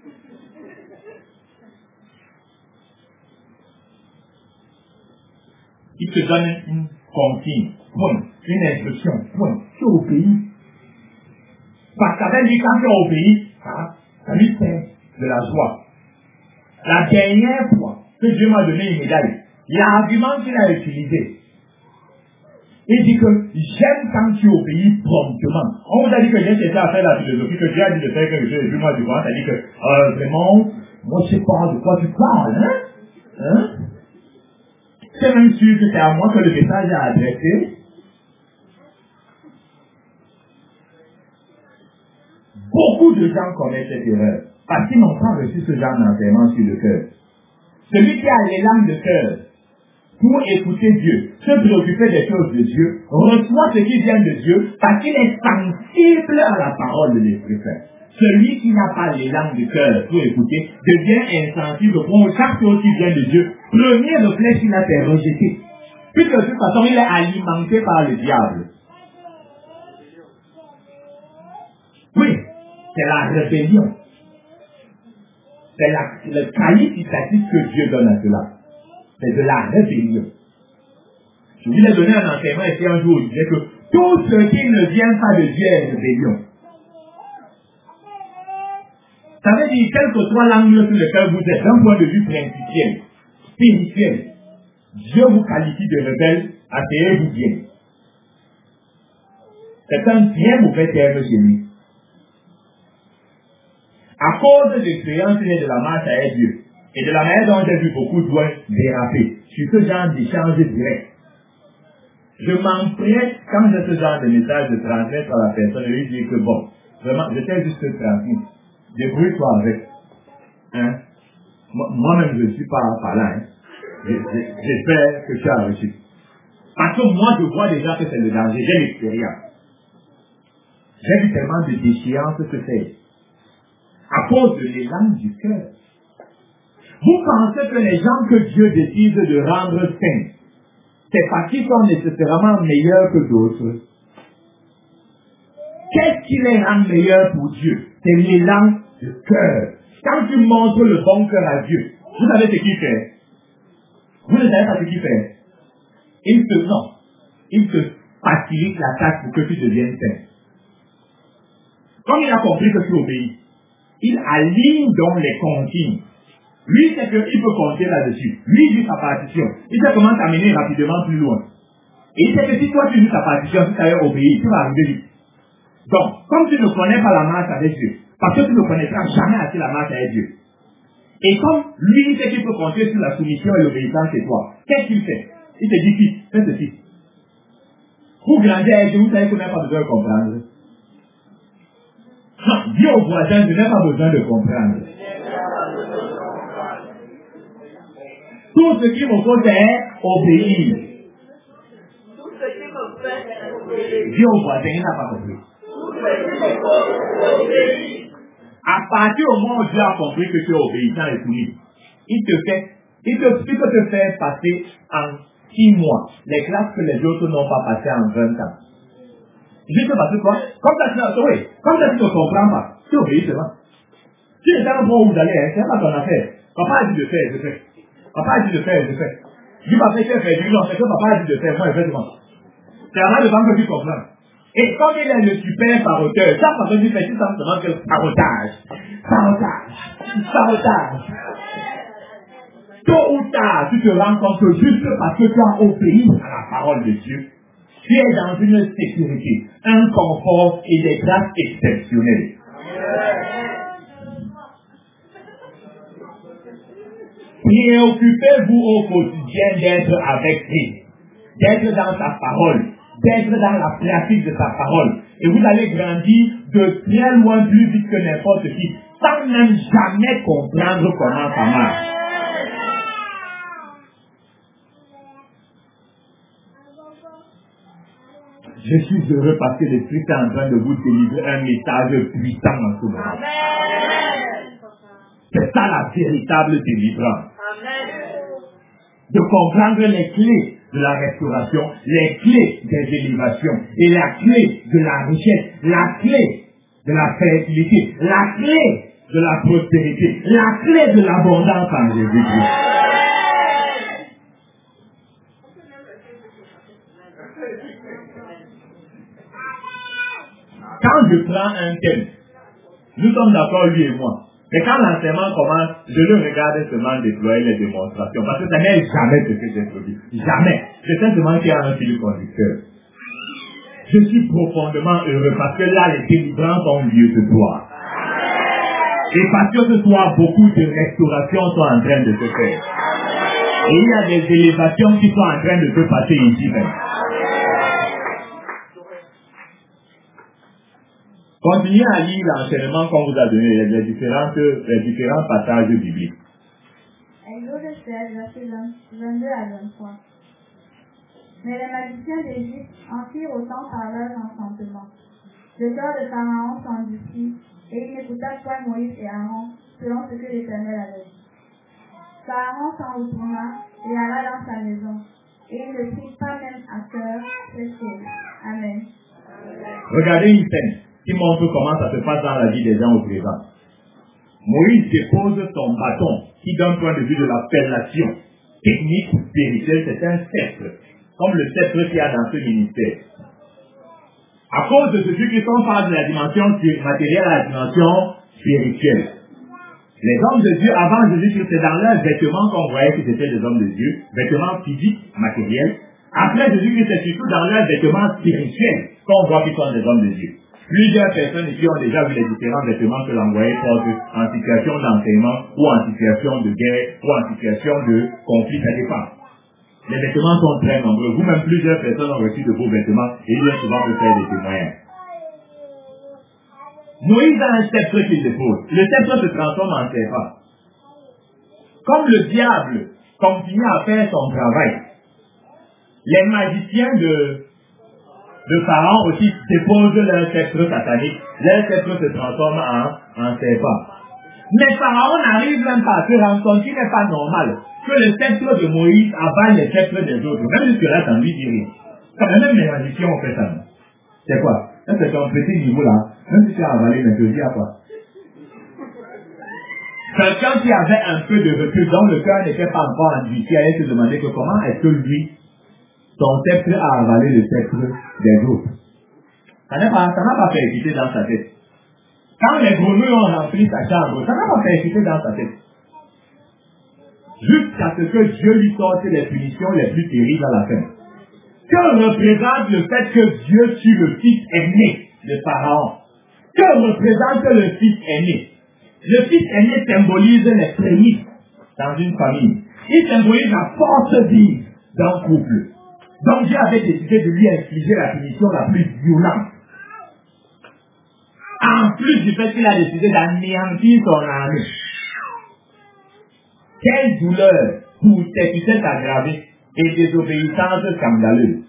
Il te donne une consigne, point, une instruction, point. Tu obéis. Parce qu'avec lui, quand tu obéis, ça, ça lui fait de la joie. La dernière fois que Dieu m'a donné une médaille, l'argument qu'il a utilisé, il dit que j'aime quand tu obéis promptement. On vous a dit que j'ai cherché à faire la philosophie, que Dieu a dit de faire quelque chose, et puis moi du coup, t'as dit que, euh, vraiment, moi je sais pas de quoi tu parles, hein? Hein? C'est même sûr que c'est à moi que le message a adressé. Beaucoup de gens commettent cette erreur, parce qu'ils n'ont pas reçu ce genre d'enseignement sur le cœur. Celui qui a l'élan de cœur, pour écouter Dieu, se préoccuper des choses de Dieu, reçoit ce qui vient de Dieu parce qu'il est sensible à la parole de l'Esprit Saint. Celui qui n'a pas l'élan du cœur pour écouter devient insensible pour chaque chose qui vient de Dieu. Premier réflexe qu'il a fait rejeter. Puisque de toute façon, il est alimenté par le diable. Oui, c'est la rébellion. C'est la, le qualificatif que Dieu donne à cela. C'est de la rébellion. Je voulais donner un enseignement ici un jour, il disait que tout ce qui ne vient pas de Dieu est rébellion. Ça veut dire, quel que soit l'angle sur lequel vous êtes, d'un point de vue principiel, spirituel, Dieu vous qualifie de rebelle, asseyez-vous bien. C'est un bien mauvais terme chez lui. À cause de l'expérience de la marche avec Dieu, et de la manière dont j'ai vu beaucoup de doigts déraper sur ce genre d'échange direct. Je m'empresse, quand j'ai ce genre de message, de transmettre à la personne, et lui dire que bon, vraiment, je t'ai juste transmis. Débrouille-toi avec. Hein? Moi-même, je ne suis pas par là. Hein? J'espère que tu as reçu. Parce que moi, je vois déjà que c'est le danger. J'ai l'expérience. J'ai vu tellement de déchéances se faire. À cause de l'élan du cœur. Vous pensez que les gens que Dieu décide de rendre saints, c'est parce qu'ils sont nécessairement meilleurs que d'autres. Qu'est-ce qui les rend meilleurs pour Dieu? C'est l'élan du cœur. Quand tu montres le bon cœur à Dieu, vous savez ce qu'il fait? Vous ne savez pas ce qu'il fait? Il te, non, il te facilite la tâche pour que tu deviennes saint. Comme il a compris que tu obéis, il aligne donc les consignes. Lui, c'est qu'il peut compter là-dessus. Lui, il dit sa partition. Il sait comment t'amener rapidement plus loin. Et il sait que si toi, tu dis ta partition, si tu as obéi, tu vas arriver vite. Donc, comme tu ne connais pas la marche avec Dieu, parce que tu ne connaîtras jamais assez la marche avec Dieu. Et comme lui, il sait qu'il peut compter sur la soumission et l'obéissance chez toi, qu'est-ce qu'il fait? Il te dit, fils, fais ceci. Vous grandissez avec Dieu, vous savez qu'on n'a pas besoin de comprendre. Non, dis au voisin, je n'ai pas besoin de comprendre. Tout ce qu'il me faut, c'est obéir. Tout ce qui me fait obéir. Dis au voisin, il n'a pas compris. Tout ce qui me fait obéir. À partir du moment où Dieu a compris que tu es obéissant et soumis, il te fait, il, te, il peut te faire passer en six mois les classes que les autres n'ont pas passées en vingt ans. Juste parce que toi, comme ça, tu, oui, comme ça, tu ne comprends pas, tu obéis seulement. Tu es dans le bon où vous allez, hein, c'est pas ton affaire. Papa a dit de faire, je fais. Papa a dit de faire, je fais. Dis pas fait, tu fais, je dis non, c'est que papa a dit de faire, moi, effectivement. C'est là devant que tu comprends. Et comme il est le super paroteur, chaque fois que tu fais, tu sens seulement que parotage, parotage, parotage. Tôt ou tard, tu te rends compte que juste parce que tu as obéi à la parole de Dieu, tu es dans une sécurité, un confort et des grâces exceptionnelles. Préoccupez-vous au quotidien d'être avec Christ, d'être dans sa parole, d'être dans la pratique de sa parole. Et vous allez grandir de très loin plus vite que n'importe qui, sans même jamais comprendre comment ça marche. Je suis heureux parce que l'Esprit est en train de vous délivrer un message puissant en ce moment. C'est ça la véritable délivrance. De comprendre les clés de la restauration, les clés des élévations et la clé de la richesse, la clé de la fertilité, la clé de la prospérité, la clé de l'abondance en Jésus-Christ. Quand je prends un thème, nous sommes d'accord lui et moi. Mais quand l'enseignement commence, je le regarde seulement déployer les démonstrations. Parce que ça n'est jamais ce que j'ai produit. Jamais. C'est simplement qu'il y a un fil conducteur. Je suis profondément heureux parce que là, les délivrances ont lieu ce soir. Et parce que ce soir, beaucoup de restaurations sont en train de se faire. Et il y a des élévations qui sont en train de se passer ici même. Continuez à lire l'enseignement qu'on vous a donné, les, différentes, les différents passages bibliques. Exode seize, versets vingt-deux à vingt-trois. Mais les magiciens d'Égypte en firent autant par leur enchantement. Le cœur de Pharaon s'endurcit, et il n'écouta point Moïse et Aaron, selon ce que l'Éternel avait dit. Pharaon s'en retourna et alla dans sa maison, et il ne prit pas même à cœur cette chose. Amen. Regardez une scène qui montre comment ça se passe dans la vie des gens au présent. Moïse dépose son bâton, qui d'un point de vue de l'appellation technique, spirituelle, c'est un sceptre, comme le sceptre qu'il y a dans ce ministère. À cause de ce qui sont passe de la dimension matérielle à la dimension spirituelle. Les hommes de Dieu, avant Jésus-Christ, c'est dans leurs vêtements qu'on voyait que c'était des hommes de Dieu, vêtements physiques, matériels. Après Jésus-Christ, c'est surtout dans leurs vêtements spirituels qu'on voit qu'ils sont des hommes de Dieu. Plusieurs personnes ici ont déjà vu les différents vêtements que l'envoyé porte en situation d'enseignement ou en situation de guerre ou en situation de conflit, ça dépend. Les vêtements sont très nombreux. Vous-même, plusieurs personnes ont reçu de vos vêtements et il vient souvent de faire des témoignages. Moïse a un sceptre qu'il dépose. Le sceptre se transforme en serpent. Comme le diable continue à faire son travail, les magiciens de de Pharaon aussi déposent leur sceptre satanique. Leur sceptre se transforme en, en serpent. Mais Pharaon n'arrive même pas à se rendre compte qu'il n'est pas normal que le sceptre de Moïse avale les sceptres des autres. Même jusque-là, ça ne lui dit rien. Quand même les magiciens ont fait ça. C'est quoi? Ça, c'est un petit niveau là. Même si tu as avalé, mais tu dis à quoi? Quelqu'un qui avait un peu de recul, dont le cœur n'était pas encore endurci, allait se demander que comment est-ce que lui, son sceptre a avalé le sceptre des autres. Ça n'a pas, ça n'a pas fait écouter dans sa tête. Quand les grenouilles ont rempli sa chambre, ça n'a pas fait écouter dans sa tête. Jusqu'à ce que Dieu lui sorte les punitions les plus terribles à la fin. Que représente le fait que Dieu tue le fils aîné de Pharaon? Que représente le fils aîné? Le fils aîné symbolise les prémices dans une famille. Il symbolise la force vive d'un couple. Donc Dieu avait décidé de lui infliger la punition la plus violente. En plus du fait qu'il a décidé d'anéantir son armée. Quelle douleur pour cette puissance aggravée et désobéissance scandaleuse.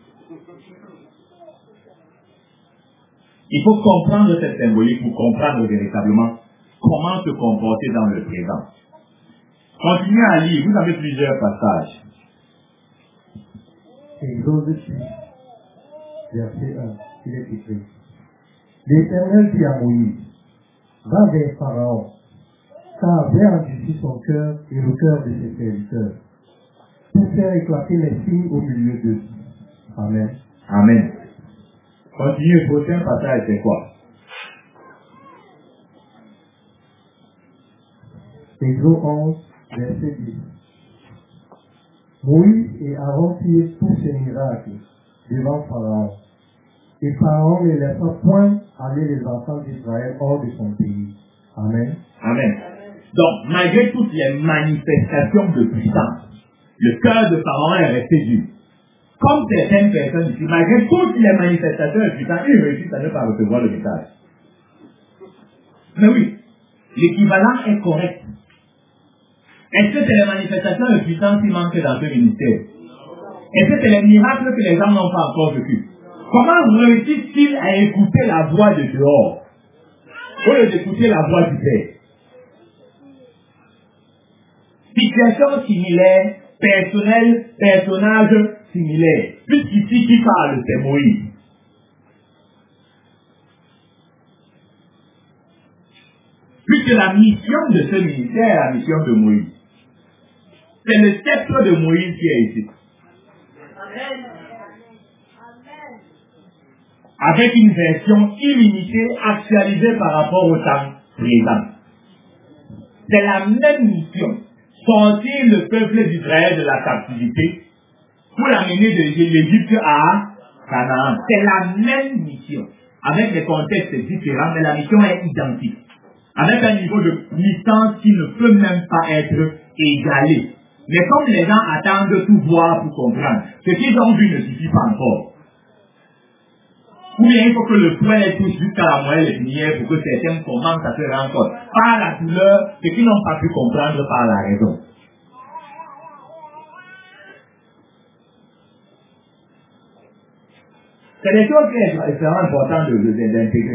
Il faut comprendre cette symbolique pour comprendre véritablement comment se comporter dans le présent. Continuez à lire, vous avez plusieurs passages. Exode six, verset un, il est écrit. L'Éternel dit à Moïse, va vers Pharaon, car j'ai endurci son cœur et le cœur de ses serviteurs, pour faire éclater les signes au milieu d'eux. Amen. Amen. Continuez, le prochain passage, c'est quoi? Exode onze, verset dix. Moïse et Aaron firent tous ces miracles devant Pharaon. Et Pharaon ne laissa point aller les enfants d'Israël hors de son pays. Amen. Amen. Donc, malgré toutes les manifestations de puissance, le cœur de Pharaon est resté dur. Comme certaines personnes ici, malgré toutes les manifestations de puissance, ils réussissent à ne pas recevoir le message. Mais oui, l'équivalent est correct. Est-ce que c'est les manifestations de puissance qui manquent dans ce ministère? Est-ce que c'est les miracles que les gens n'ont pas encore vécu? Comment réussissent-ils à écouter la voix de dehors au lieu d'écouter la voix du Père? Situation similaire, personnel, personnage similaire. Puisqu'ici qui parle, c'est Moïse. Puisque la mission de ce ministère est la mission de Moïse. C'est le sceptre de Moïse qui est ici. Amen. Avec une version illimitée, actualisée par rapport au temps présent. C'est la même mission. Sortir le peuple d'Israël de la captivité pour l'amener de l'Égypte à Canaan. C'est la même mission. Avec des contextes différents, mais la mission est identique. Avec un niveau de puissance qui ne peut même pas être égalé. Mais comme les gens attendent tout voir pour comprendre, ce qu'ils ont vu ne suffit pas encore. Ou bien il faut que le poil touche jusqu'à la moelle épinière pour que certains commencent à se rendre compte. Par la douleur, ce qu'ils n'ont pas pu comprendre par la raison. C'est des choses qui sont extrêmement importantes d'intégrer.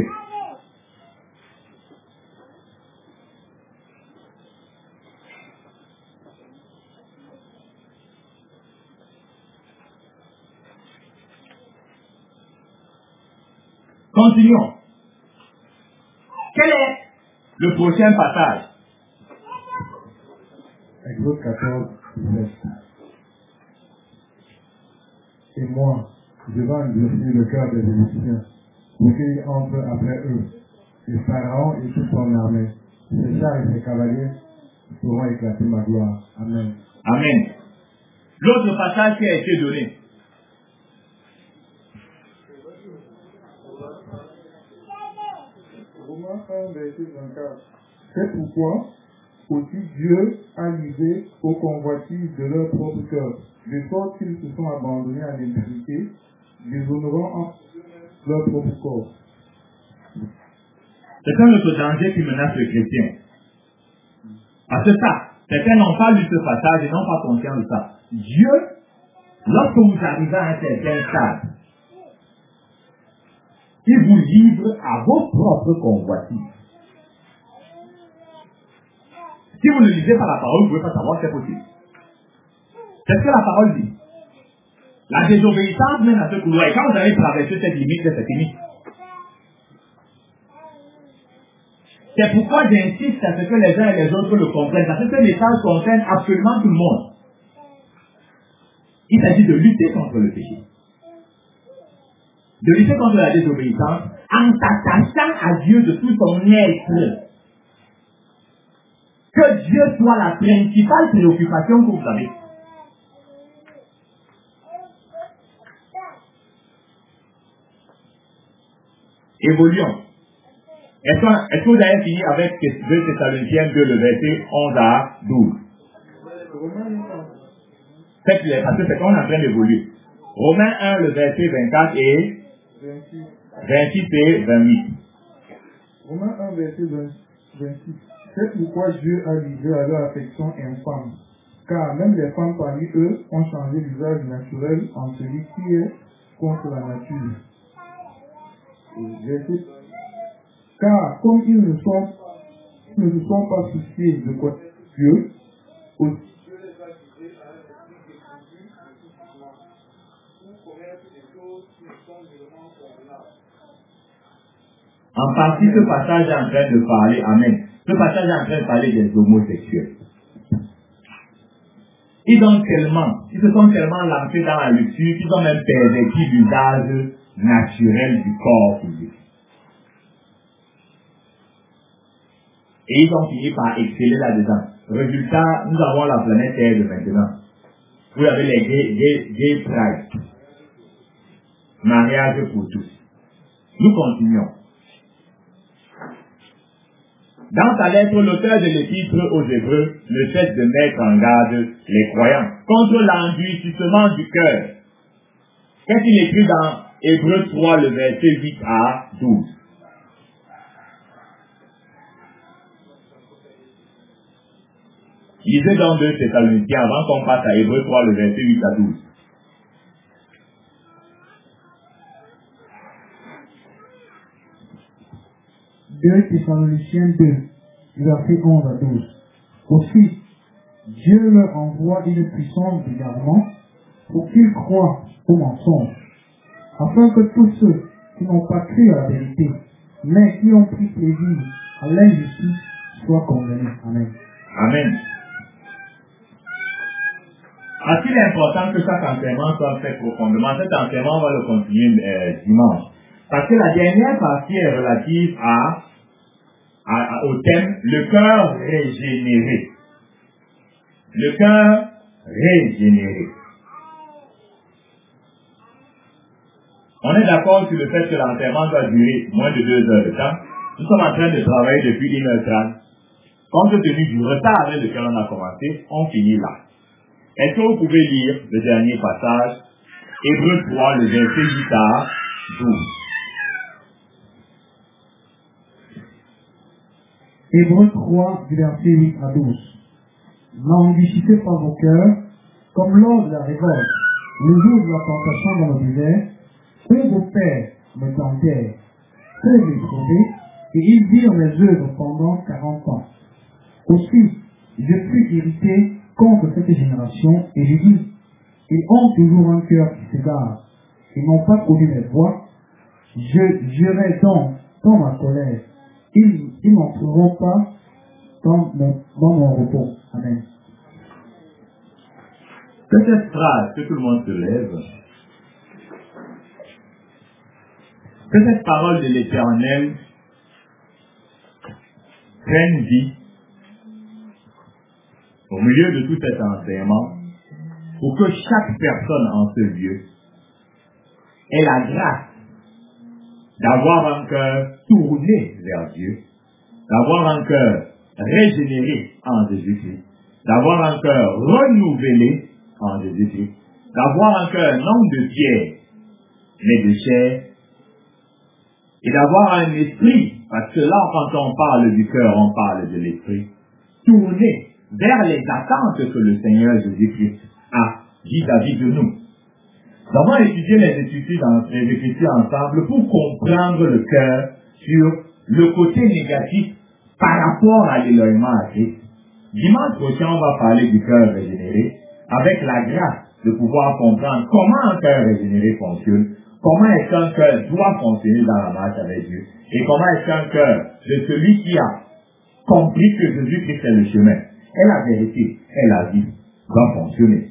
Continuons. Quel est le prochain passage? Exode quatorze, dix-sept. Et moi, je vais endurcir le cœur des Égyptiens pour qu'ils entrent après eux. Et Pharaon et toute son armée, ses chars et ses cavaliers pourront éclater ma gloire. Amen. Amen. L'autre passage qui a été donné. Romains un, verset vingt-quatre. C'est pourquoi aussi Dieu a livré aux convoitises de leur propre cœur, de sorte qu'ils se sont abandonnés à l'impurité, déshonorant en leur propre corps. C'est un autre danger qui menace les chrétiens. Parce que ça, certains n'ont pas lu ce passage et n'ont pas conscience de ça. Dieu, lorsque vous arrivez à un certain stade, il vous livre à vos propres convoitises. Si vous ne lisez pas la parole, vous ne pouvez pas savoir que c'est possible. C'est ce que la parole dit. La désobéissance mène à ce couloir. Et quand vous avez traversé cette limite, c'est fini. C'est pourquoi j'insiste à ce que les uns et les autres le comprennent. Parce que ce message concerne absolument tout le monde. Il s'agit de lutter contre le péché. De lutter contre la désobéissance en s'attachant à Dieu de tout son être. Que Dieu soit la principale préoccupation que vous avez. Évoluons. Est-ce que, est-ce que vous avez fini avec deux Thessaloniciens deux, le verset onze à douze? Faites-les, parce que c'est qu'on est en train d'évoluer. Romains un, le verset vingt-quatre et vingt-six et vingt-huit. Romains un, verset vingt-six. C'est pourquoi Dieu a livré à leur affection infâme car même les femmes parmi eux ont changé l'usage naturel en celui qui est contre la nature. Verset. Car comme ils ne, sont, ils ne se sont pas souciés de connaître Dieu, aussi Dieu les a livrés à un esprit dépourvu de tout jugement, pour connaître des choses qui ne sont nullement convenables. En partie, ce passage est en train de parler, amen, ce passage est en train de parler des homosexuels. Ils ont tellement, ils se sont tellement lancés dans la luxure qu'ils ont même perverti l'usage naturel du corps physique. Et ils ont fini par exceller là-dedans. Résultat, nous avons la planète Terre de maintenant. Vous avez les gay, gay, gay pride. Mariage pour tous. Nous continuons. Dans sa lettre, l'auteur de l'épître aux Hébreux ne cesse de mettre en garde les croyants contre l'endurcissement du cœur. Qu'est-ce qu'il écrit dans Hébreux trois, le verset huit à douze? Lisez dans deux Thessaloniciens avant qu'on passe à Hébreux trois, le verset huit à douze. deux Thessaloniciens deux, verset onze à douze. Aussi, Dieu leur envoie une puissance d'égarement pour qu'ils croient au mensonge, afin que tous ceux qui n'ont pas cru à la vérité, mais qui ont pris plaisir à l'injustice, soient condamnés. Amen. Amen. Est-il important que chaque enseignement soit fait profondément? Cet enseignement, on va le continuer euh, dimanche. Parce que la dernière partie est relative à, à, à, au thème le cœur régénéré. Le cœur régénéré. On est d'accord sur le fait que l'enterrement doit durer moins de deux heures de temps. Nous sommes en train de travailler depuis une heure trente. Compte tenu du retard avec lequel on a commencé, on finit là. Est-ce que vous pouvez lire le dernier passage, Hébreux trois, le verset huit à douze? Hébreux trois, du verset huit à douze. N'enrichissez pas vos cœurs, comme lors de la révolte, le jour de la tentation dans le désert, où vos pères me tentèrent, pour les trouver, et ils virent mes œuvres pendant quarante ans. Aussi, je fus irrité contre cette génération, et je dis, ils ont toujours un cœur qui s'égare, ils n'ont pas connu mes voies, je jurai donc dans ma colère, ils, ils n'entreront pas dans mon, dans mon repos. Amen. Que cette phrase, que tout le monde se lève, que cette parole de l'Éternel prenne vie au milieu de tout cet enseignement, pour que chaque personne en ce lieu ait la grâce d'avoir un cœur tourné vers Dieu, d'avoir un cœur régénéré en Jésus-Christ, d'avoir un cœur renouvelé en Jésus-Christ, d'avoir un cœur non de pierre, mais de chair, et d'avoir un esprit, parce que là, quand on parle du cœur, on parle de l'esprit, tourné vers les attentes que le Seigneur Jésus-Christ a vis-à-vis de nous. Nous avons étudié les Écritures, dans, les Écritures ensemble pour comprendre le cœur sur le côté négatif par rapport à l'éloignement à Christ. Dimanche prochain, on va parler du cœur régénéré avec la grâce de pouvoir comprendre comment un cœur régénéré fonctionne, comment est-ce qu'un cœur doit fonctionner dans la marche avec Dieu et comment est-ce qu'un cœur de celui qui a compris que Jésus-Christ est le chemin, est la vérité, est la vie, doit fonctionner.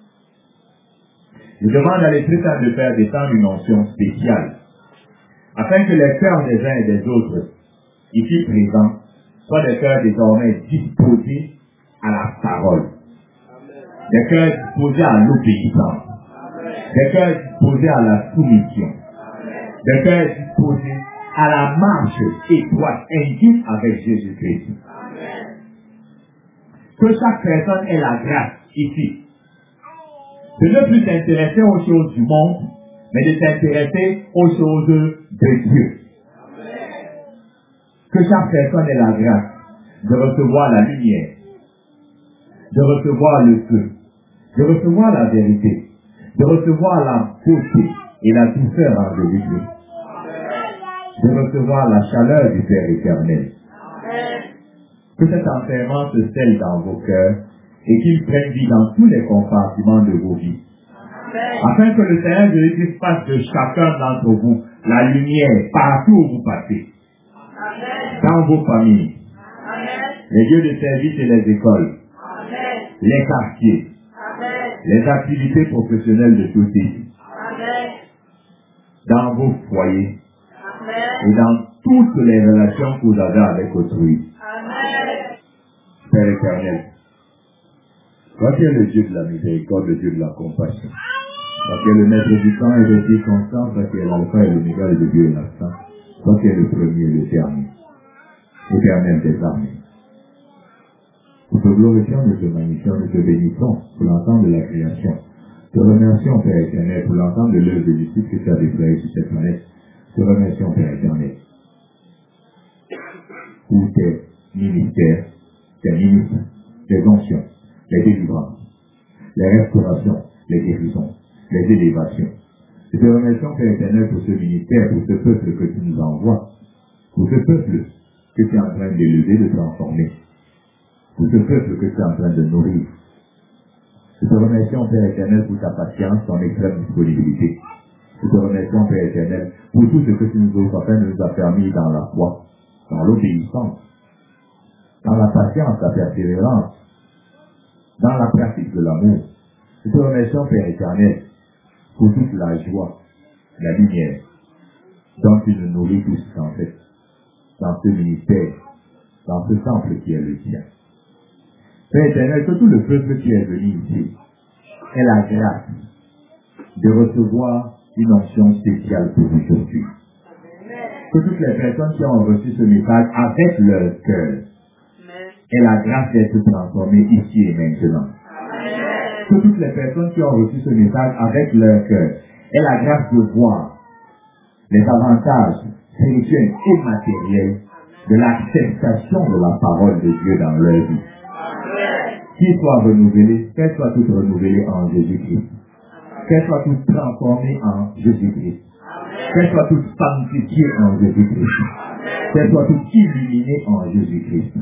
Je demande à l'Esprit Saint de faire descendre une onction spéciale, afin que les cœurs des uns et des autres, ici présents, soient des cœurs désormais disposés à la parole, des cœurs disposés à l'obéissance, des cœurs disposés à la soumission, des cœurs disposés à la marche étroite, intime avec Jésus-Christ. Que chaque personne ait la grâce ici de ne plus s'intéresser aux choses du monde, mais de s'intéresser aux choses de Dieu. Que chaque personne ait la grâce de recevoir la lumière, de recevoir le feu, de recevoir la vérité, de recevoir la beauté et la douceur angélique, de recevoir la chaleur du Père éternel. Que cet enseignement se scelle dans vos cœurs et qu'il prenne vie dans tous les compartiments de vos vies. Afin que le Seigneur Jésus fasse de chacun d'entre vous la lumière partout où vous passez. Dans vos familles, les lieux de service et les écoles, les quartiers, les activités professionnelles de tout type, dans vos foyers et dans toutes les relations que vous avez avec autrui. Père éternel, toi qui es le Dieu de la miséricorde, le Dieu de la compassion, toi qui es le maître du temps et le Dieu constant, toi qui es l'alpha et l'oméga, le Dieu et la fin, toi qui es le premier et le dernier, éternel des armées. Nous te glorifions, nous te magnifions, nous te bénissons pour l'ensemble de la création. Te remercions, Père éternel, pour l'ensemble de l'œuvre de justice que tu as déployée sur cette planète. Te remercions, Père éternel, pour tes ministères, tes ministres, tes onctions, les délivrances, les restaurations, les guérisons, les élévations. Je te remercions, Père éternel, pour ce ministère, pour ce peuple que tu nous envoies, pour ce peuple que tu es en train d'élever, de transformer, pour ce peuple que tu es en train de nourrir. Je te remercions, Père éternel, pour ta patience, ton extrême disponibilité. Je te remercions, Père éternel, pour tout ce que tu nous offres afin de nous affermir dans la foi, dans l'obéissance, dans la patience, la persévérance, dans la pratique de l'amour. Je te remercions, Père éternel, pour toute la joie, la lumière, dont tu nous nourris tous, en fait, dans ce ministère, dans ce temple qui est le tien. Père éternel, que tout le peuple qui est venu ici ait la grâce de recevoir une onction spéciale pour aujourd'hui. Que toutes les personnes qui ont reçu ce message avec leur cœur aient la grâce d'être transformées ici et maintenant. Que toutes les personnes qui ont reçu ce message avec leur cœur aient la grâce de voir les avantages spirituels et matériels de l'acceptation de la parole de Dieu dans leur vie. Qu'ils soient renouvelés, qu'elles soient toutes renouvelées en Jésus-Christ. Qu'elles soient toutes transformées en Jésus-Christ. Qu'elles soient toutes sanctifiées en Jésus-Christ. Qu'elles soient toutes illuminées en Jésus-Christ.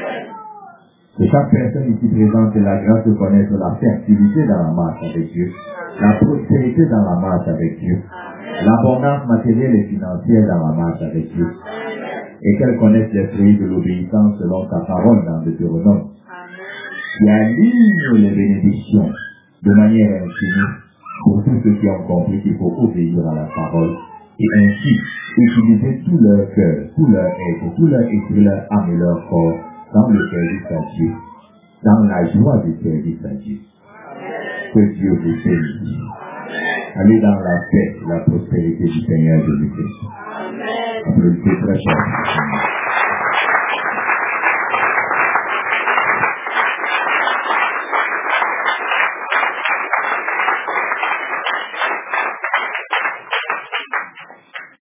Que chaque personne ici présente ait la grâce de connaître la fertilité dans la marche avec Dieu, la prospérité dans la marche avec Dieu, l'abondance matérielle et financière dans la marche avec Dieu, et qu'elle connaisse les fruits de l'obéissance selon ta parole dans Deutéronome, qui aligne les bénédictions de manière infinie pour tous ceux qui ont compris qu'il faut obéir à la parole et ainsi utiliser tout leur cœur, tout leur être, tout leur esprit, leur âme et leur corps dans le service à Dieu, dans la joie du service à Dieu. Que Dieu vous bénisse. Allez dans la paix, la prospérité du Seigneur Jésus-Christ. Applaudissez très fort.